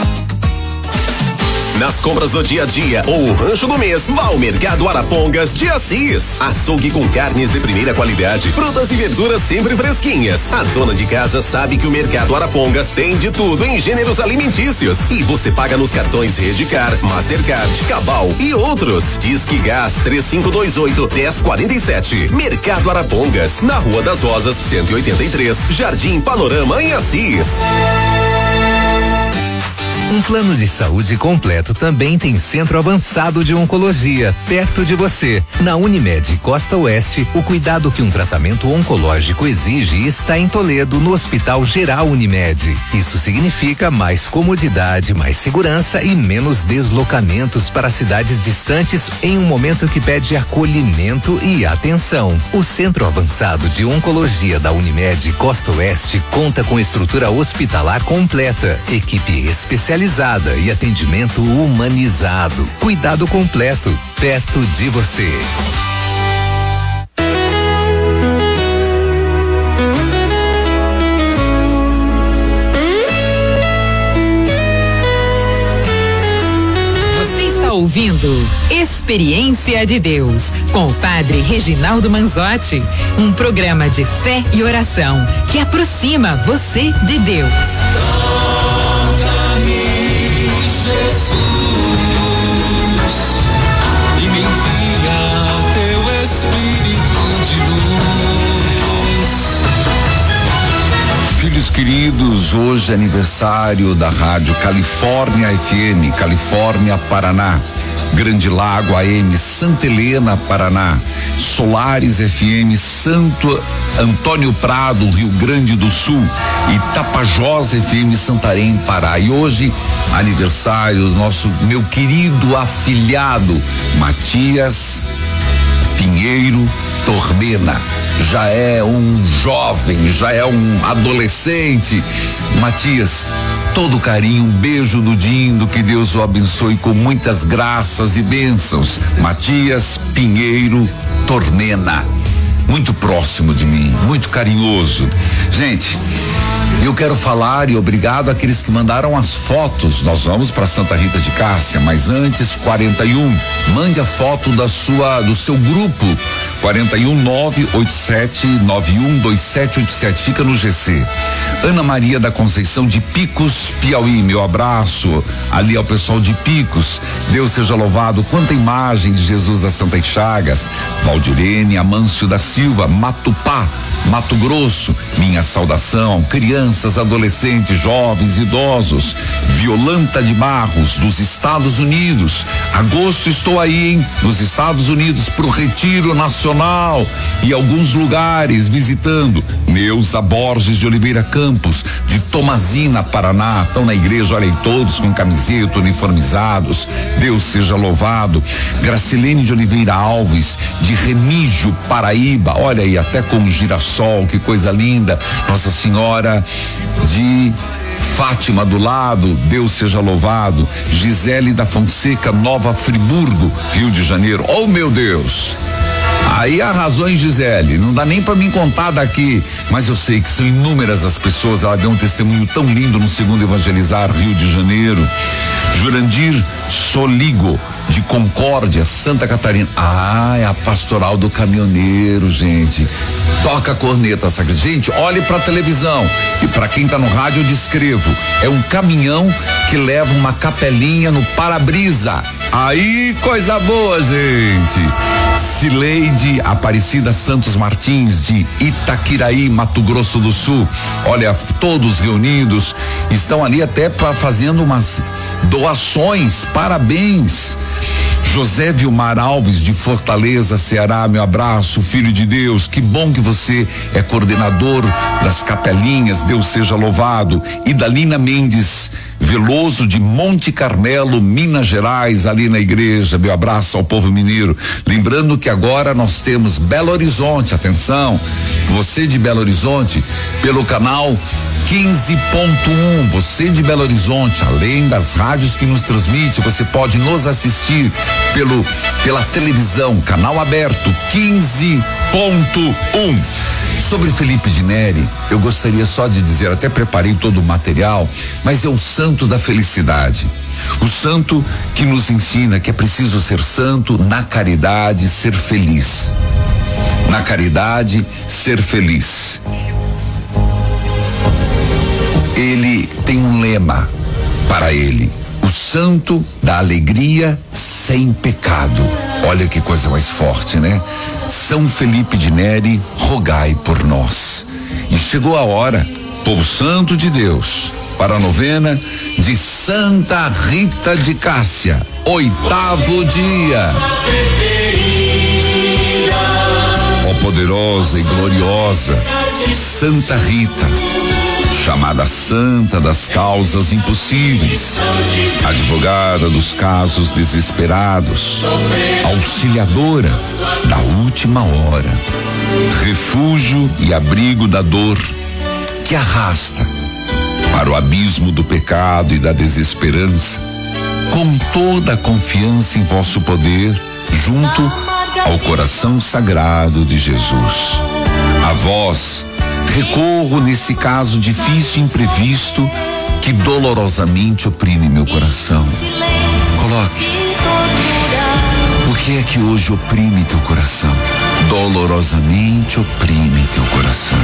Nas compras do dia a dia ou o rancho do mês, vá ao Mercado Arapongas de Assis. Açougue com carnes de primeira qualidade, frutas e verduras sempre fresquinhas. A dona de casa sabe que o Mercado Arapongas tem de tudo em gêneros alimentícios. E você paga nos cartões Redcar, Mastercard, Cabal e outros. Disque Gás três cinco dois oito, um zero quatro sete. Mercado Arapongas, na Rua das Rosas, cento e oitenta e três, Jardim Panorama, em Assis. Um plano de saúde completo também tem Centro Avançado de Oncologia, perto de você. Na Unimed Costa Oeste, o cuidado que um tratamento oncológico exige está em Toledo, no Hospital Geral Unimed. Isso significa mais comodidade, mais segurança e menos deslocamentos para cidades distantes em um momento que pede acolhimento e atenção. O Centro Avançado de Oncologia da Unimed Costa Oeste conta com estrutura hospitalar completa, equipe especializada e atendimento humanizado. Cuidado completo, perto de você. ouvindo Experiência de Deus com o Padre Reginaldo Manzotti, um programa de fé e oração que aproxima você de Deus. Toca-me, Jesus, e me envia teu Espírito de luz. Filhos queridos, hoje é aniversário da Rádio Califórnia F M, Califórnia, Paraná. Grande Lago A M, Santa Helena, Paraná. Solares F M, Santo Antônio Prado, Rio Grande do Sul. E Tapajós F M, Santarém, Pará. E hoje, aniversário do nosso, meu querido afilhado, Matias Pinheiro Tormena. Já é um jovem, já é um adolescente. Matias, todo carinho, um beijo do Dindo, que Deus o abençoe com muitas graças e bênçãos. Matias Pinheiro Tormena, muito próximo de mim, muito carinhoso. Gente, eu quero falar e obrigado àqueles que mandaram as fotos. Nós vamos para Santa Rita de Cássia, mas antes, quarenta e um, mande a foto da sua, do seu grupo. quarenta e um nove oito sete nove um dois sete oito sete, fica no G C. Ana Maria da Conceição de Picos, Piauí, meu abraço ali ao pessoal de Picos. Deus seja louvado. Quanta imagem de Jesus das Santas Chagas. Valdirene Amâncio da Silva, Matupá, Mato Grosso, minha saudação. Crianças, adolescentes, jovens, idosos. Violanta de Barros, dos Estados Unidos. Agosto estou aí, hein? Nos Estados Unidos pro Retiro Nacional e alguns lugares visitando. Neuza Borges de Oliveira Campos, de Tomazina, Paraná. Estão na igreja, olha aí, todos com camiseta, uniformizados. Deus seja louvado. Gracilene de Oliveira Alves, de Remígio, Paraíba. Olha aí, até com um girassol, que coisa linda. Nossa Senhora de Fátima do lado, Deus seja louvado. Gisele da Fonseca, Nova Friburgo, Rio de Janeiro. Oh, meu Deus! Aí arrasou em Gisele, não dá nem pra mim contar daqui, mas eu sei que são inúmeras as pessoas. Ela deu um testemunho tão lindo no segundo Evangelizar, Rio de Janeiro. Jurandir Soligo, de Concórdia, Santa Catarina. Ah, é a pastoral do caminhoneiro, gente. Toca a corneta, sabe? Gente, olhe pra televisão. E pra quem tá no rádio, eu descrevo. É um caminhão que leva uma capelinha no para-brisa. Aí, coisa boa, gente. Cileide Aparecida Santos Martins, de Itaquiraí, Mato Grosso do Sul. Olha, todos reunidos, estão ali até para fazendo umas doações. Parabéns. José Vilmar Alves, de Fortaleza, Ceará, meu abraço, filho de Deus, que bom que você é coordenador das capelinhas, Deus seja louvado. Idalina Mendes Veloso, de Monte Carmelo, Minas Gerais, ali na igreja, meu abraço ao povo mineiro. Lembrando que agora nós temos Belo Horizonte, atenção, você de Belo Horizonte, pelo canal quinze ponto um, você de Belo Horizonte, além das rádios que nos transmite, você pode nos assistir pelo pela televisão, canal aberto quinze ponto um. Sobre Felipe de Neri, eu gostaria só de dizer, até preparei todo o material, mas é o santo da felicidade. O santo que nos ensina que é preciso ser santo na caridade, ser feliz. Na caridade, ser feliz. Ele tem um lema para ele: o santo da alegria sem pecado. Olha que coisa mais forte, né? São Felipe de Neri, rogai por nós. E chegou a hora, povo santo de Deus, para a novena de Santa Rita de Cássia, oitavo dia. Ó poderosa e gloriosa Santa Rita, chamada Santa das Causas Impossíveis, advogada dos casos desesperados, auxiliadora da última hora, refúgio e abrigo da dor que arrasta para o abismo do pecado e da desesperança, com toda a confiança em vosso poder, junto ao coração sagrado de Jesus. A vós recorro nesse caso difícil e imprevisto que dolorosamente oprime meu coração. Coloque. O que é que hoje oprime teu coração? Dolorosamente oprime teu coração.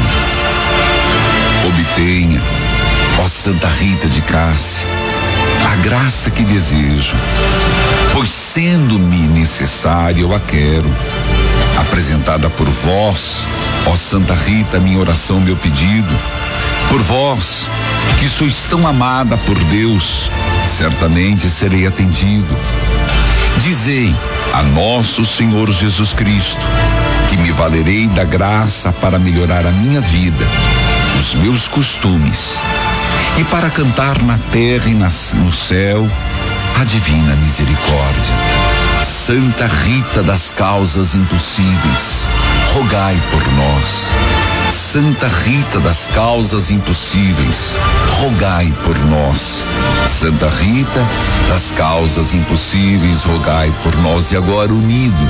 Obtenha, ó Santa Rita de Cássia, a graça que desejo, pois sendo-me necessária eu a quero. Apresentada por vós, ó Santa Rita, minha oração, meu pedido, por vós, que sois tão amada por Deus, certamente serei atendido. Dizei a nosso Senhor Jesus Cristo que me valerei da graça para melhorar a minha vida, os meus costumes, e para cantar na terra e nas, no céu a divina misericórdia. Santa Rita das causas impossíveis, rogai por nós. Santa Rita das causas impossíveis, rogai por nós. Santa Rita das causas impossíveis, rogai por nós. E agora, unido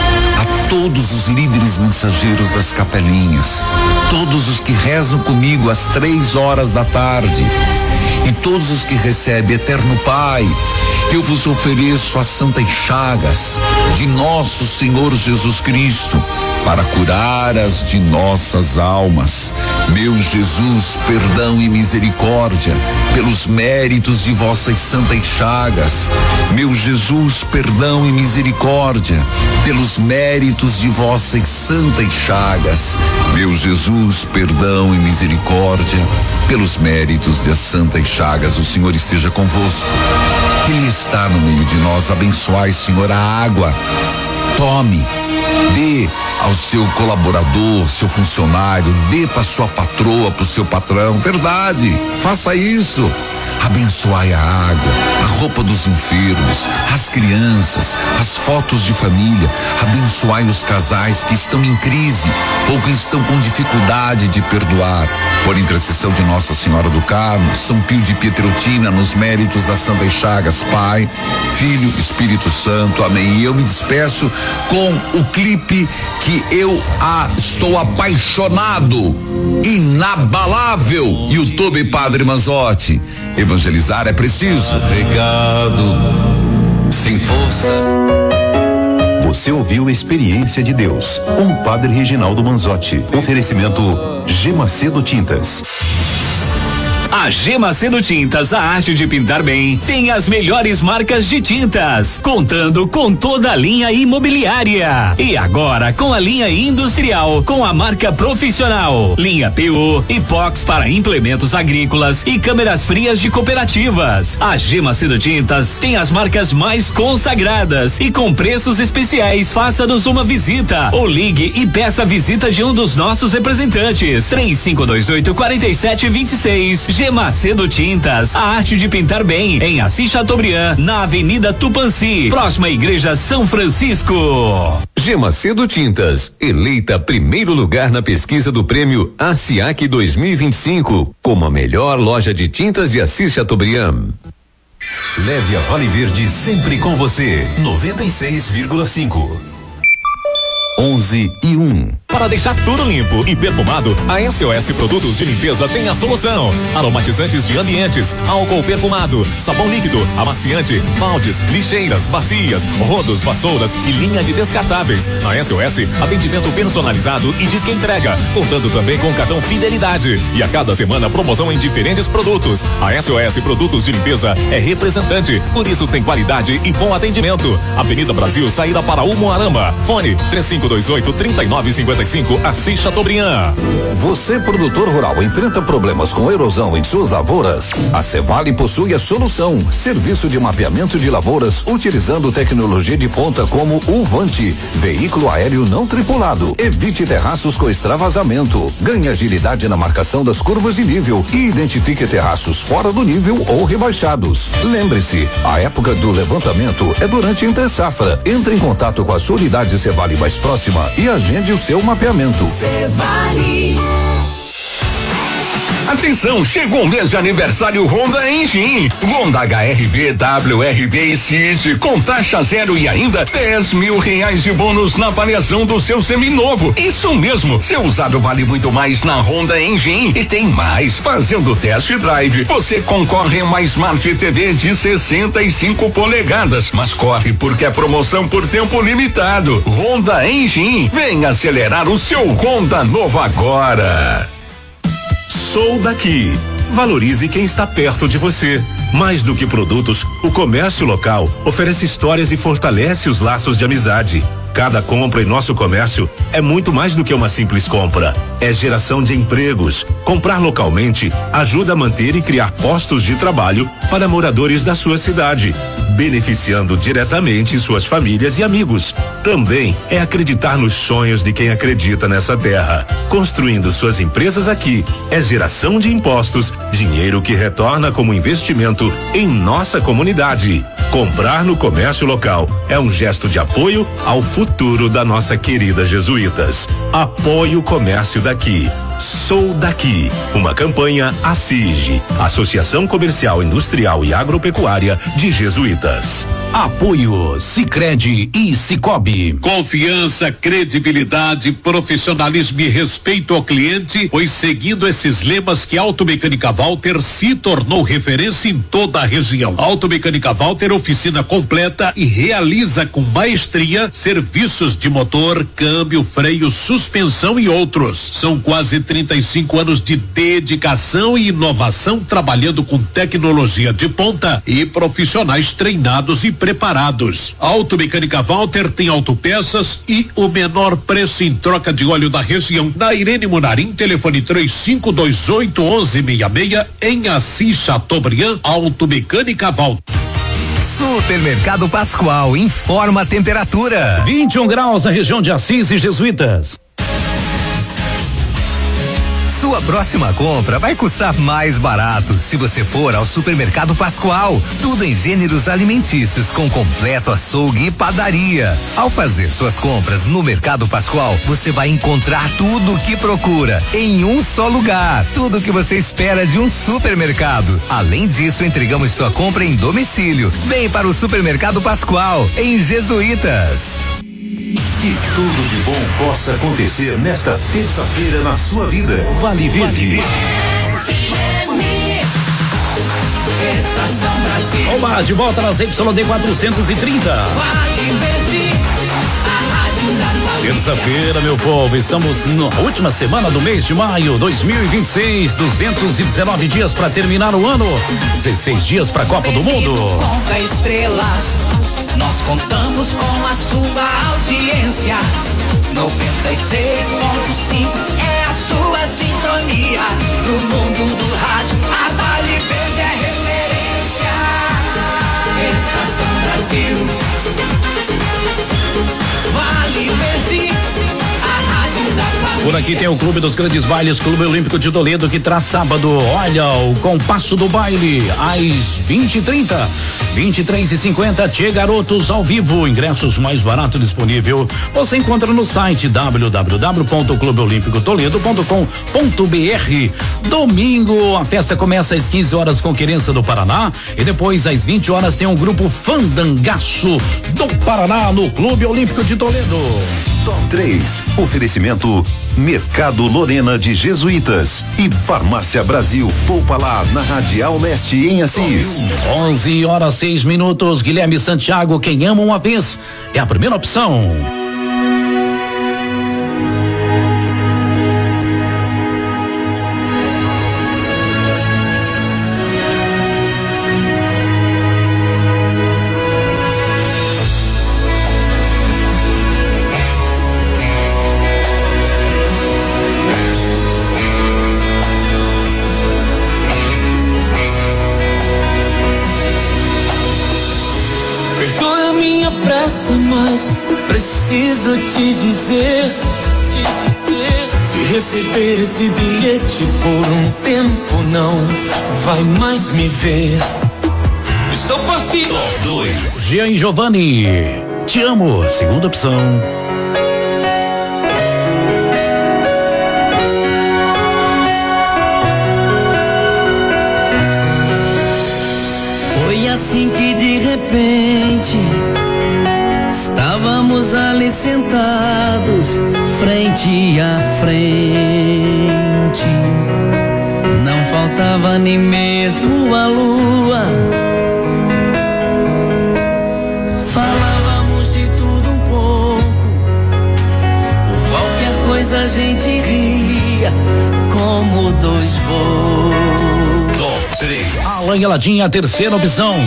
a todos os líderes mensageiros das capelinhas, todos os que rezam comigo às três horas da tarde, e todos os que recebem, Eterno Pai, eu vos ofereço as santas chagas de nosso Senhor Jesus Cristo para curar as de nossas almas. Meu Jesus, perdão e misericórdia pelos méritos de vossas santas chagas. Meu Jesus, perdão e misericórdia pelos méritos de vossas santas chagas. Meu Jesus, perdão e misericórdia pelos méritos das santas chagas. O Senhor esteja convosco. Ele está no meio de nós. Abençoai, Senhor, a água. Tome, dê ao seu colaborador, seu funcionário, dê para sua patroa, para o seu patrão. Verdade, faça isso. Abençoai a água, a roupa dos enfermos, as crianças, as fotos de família. Abençoai os casais que estão em crise ou que estão com dificuldade de perdoar. Por intercessão de Nossa Senhora do Carmo, São Pio de Pietreutina, nos méritos das Santas Chagas, Pai, Filho, Espírito Santo, amém. E eu me despeço com o clipe que eu ah, estou apaixonado, inabalável, YouTube Padre Manzotti. Evangelizar é preciso. Carregado, sem forças. Você ouviu Experiência de Deus, com o Padre Reginaldo Manzotti. Oferecimento G Macedo Tintas. A G Macedo Tintas, a arte de pintar bem, tem as melhores marcas de tintas, contando com toda a linha imobiliária. E agora com a linha industrial, com a marca profissional, linha P U, epóxi para implementos agrícolas e câmeras frias de cooperativas. A G Macedo Tintas tem as marcas mais consagradas e com preços especiais. Faça-nos uma visita ou ligue e peça a visita de um dos nossos representantes. três cinco dois oito, quatro sete dois seis. G Macedo Tintas, a arte de pintar bem, em Assis Chateaubriand, na Avenida Tupanci, próxima à Igreja São Francisco. G Macedo Tintas, eleita primeiro lugar na pesquisa do prêmio ASIAC dois mil e vinte e cinco, como a melhor loja de tintas de Assis Chateaubriand. Leve a Vale Verde sempre com você. noventa e seis vírgula cinco. onze e um. Para deixar tudo limpo e perfumado, a S O S Produtos de Limpeza tem a solução. Aromatizantes de ambientes, álcool perfumado, sabão líquido, amaciante, baldes, lixeiras, bacias, rodos, vassouras e linha de descartáveis. A S O S, atendimento personalizado e disque entrega, contando também com cartão Fidelidade. E a cada semana, promoção em diferentes produtos. A S O S Produtos de Limpeza é representante, por isso tem qualidade e bom atendimento. Avenida Brasil, saída para Umuarama. Fone três cinco dois oito, três nove cinco cinco, Assis Chateaubriand. Você, produtor rural, enfrenta problemas com erosão em suas lavouras? A Cevale possui a solução. Serviço de mapeamento de lavouras utilizando tecnologia de ponta como o Vante, veículo aéreo não tripulado. Evite terraços com extravasamento. Ganhe agilidade na marcação das curvas de nível e identifique terraços fora do nível ou rebaixados. Lembre-se, a época do levantamento é durante a entre safra. Entre em contato com a sua unidade Cevale mais próxima e agende o seu mapeamento. Cevale. Atenção, chegou o mês de aniversário Honda Engine. Honda H R V, W R V e City com taxa zero e ainda dez mil reais de bônus na avaliação do seu seminovo. Isso mesmo, seu usado vale muito mais na Honda Engine. E tem mais, fazendo test drive, você concorre a uma Smart T V de sessenta e cinco polegadas. Mas corre porque é promoção por tempo limitado. Honda Engine, vem acelerar o seu Honda novo agora. Sou daqui. Valorize quem está perto de você. Mais do que produtos, o comércio local oferece histórias e fortalece os laços de amizade. Cada compra em nosso comércio é muito mais do que uma simples compra. É geração de empregos. Comprar localmente ajuda a manter e criar postos de trabalho para moradores da sua cidade, beneficiando diretamente suas famílias e amigos. Também é acreditar nos sonhos de quem acredita nessa terra. Construindo suas empresas aqui é geração de impostos, dinheiro que retorna como investimento em nossa comunidade. Comprar no comércio local é um gesto de apoio ao futuro da nossa querida Jesuítas. Apoie o comércio daqui. Sou daqui. Uma campanha ACIG, Associação Comercial, Industrial e Agropecuária de Jesuítas. Apoio Sicredi e Cicobi. Confiança, credibilidade, profissionalismo e respeito ao cliente, pois seguindo esses lemas que a Automecânica Walter se tornou referência em toda a região. Automecânica Walter, oficina completa e realiza com maestria serviços de motor, câmbio, freio, suspensão e outros. São quase trinta e cinco anos de dedicação e inovação trabalhando com tecnologia de ponta e profissionais treinados e preparados. A Automecânica Walter tem autopeças e o menor preço em troca de óleo da região. Na Irene Munarim, telefone três cinco dois oito, um um seis seis, em Assis Chateaubriand, Automecânica Walter. Supermercado Pascoal informa a temperatura. vinte e um graus na região de Assis e Jesuítas. Sua próxima compra vai custar mais barato se você for ao Supermercado Pascoal. Tudo em gêneros alimentícios com completo açougue e padaria. Ao fazer suas compras no Mercado Pascoal, você vai encontrar tudo o que procura em um só lugar. Tudo o que você espera de um supermercado. Além disso, entregamos sua compra em domicílio. Vem para o Supermercado Pascoal, em Jesuítas. Que tudo de bom possa acontecer nesta terça-feira na sua vida. Vale Verde. Oba, de volta nas Y D quatrocentos e trinta. Terça-feira, meu povo, estamos na última semana do mês de maio dois mil e vinte e seis, duzentos e dezenove dias para terminar o ano, dezesseis dias para a Copa do Mundo. Conta estrelas, nós contamos com a sua audiência. noventa e seis ponto cinco é a sua sintonia. No mundo do rádio, a Vale Verde é referência. Estação Brasil. Vale Verde, a rádio da família. Por aqui tem o Clube dos Grandes Bailes, Clube Olímpico de Toledo, que traz sábado, olha, o compasso do baile, às vinte e trinta, vinte e três e cinquenta, Tchê Garotos ao vivo, ingressos mais barato disponível. Você encontra no site w w w ponto clube olímpico toledo ponto com ponto b r. Domingo, a festa começa às quinze horas com Querência do Paraná e depois às vinte horas tem um grupo Fandangaço do Paraná no Clube Olímpico de Toledo. Top três. Oferecimento Mercado Lorena de Jesuítas e Farmácia Brasil. Poupa lá na Radial Leste em Assis. onze horas seis minutos. Guilherme Santiago, quem ama uma vez é a primeira opção. Mas preciso te dizer, se receber esse bilhete por um tempo não vai mais me ver. Estou partindo. Top dois. Jean e Giovanni, te amo, segunda opção. repente estávamos ali sentados, frente a frente. Não faltava nem mesmo a lua. Falávamos de tudo um pouco, por qualquer coisa a gente ria, como dois bobos. Top três. Alan Geladinha, a terceira opção.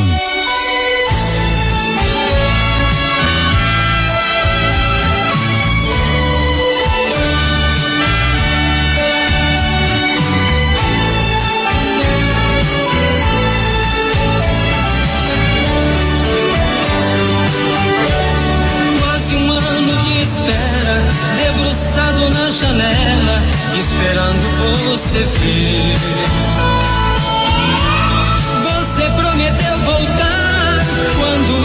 Na janela, esperando você vir.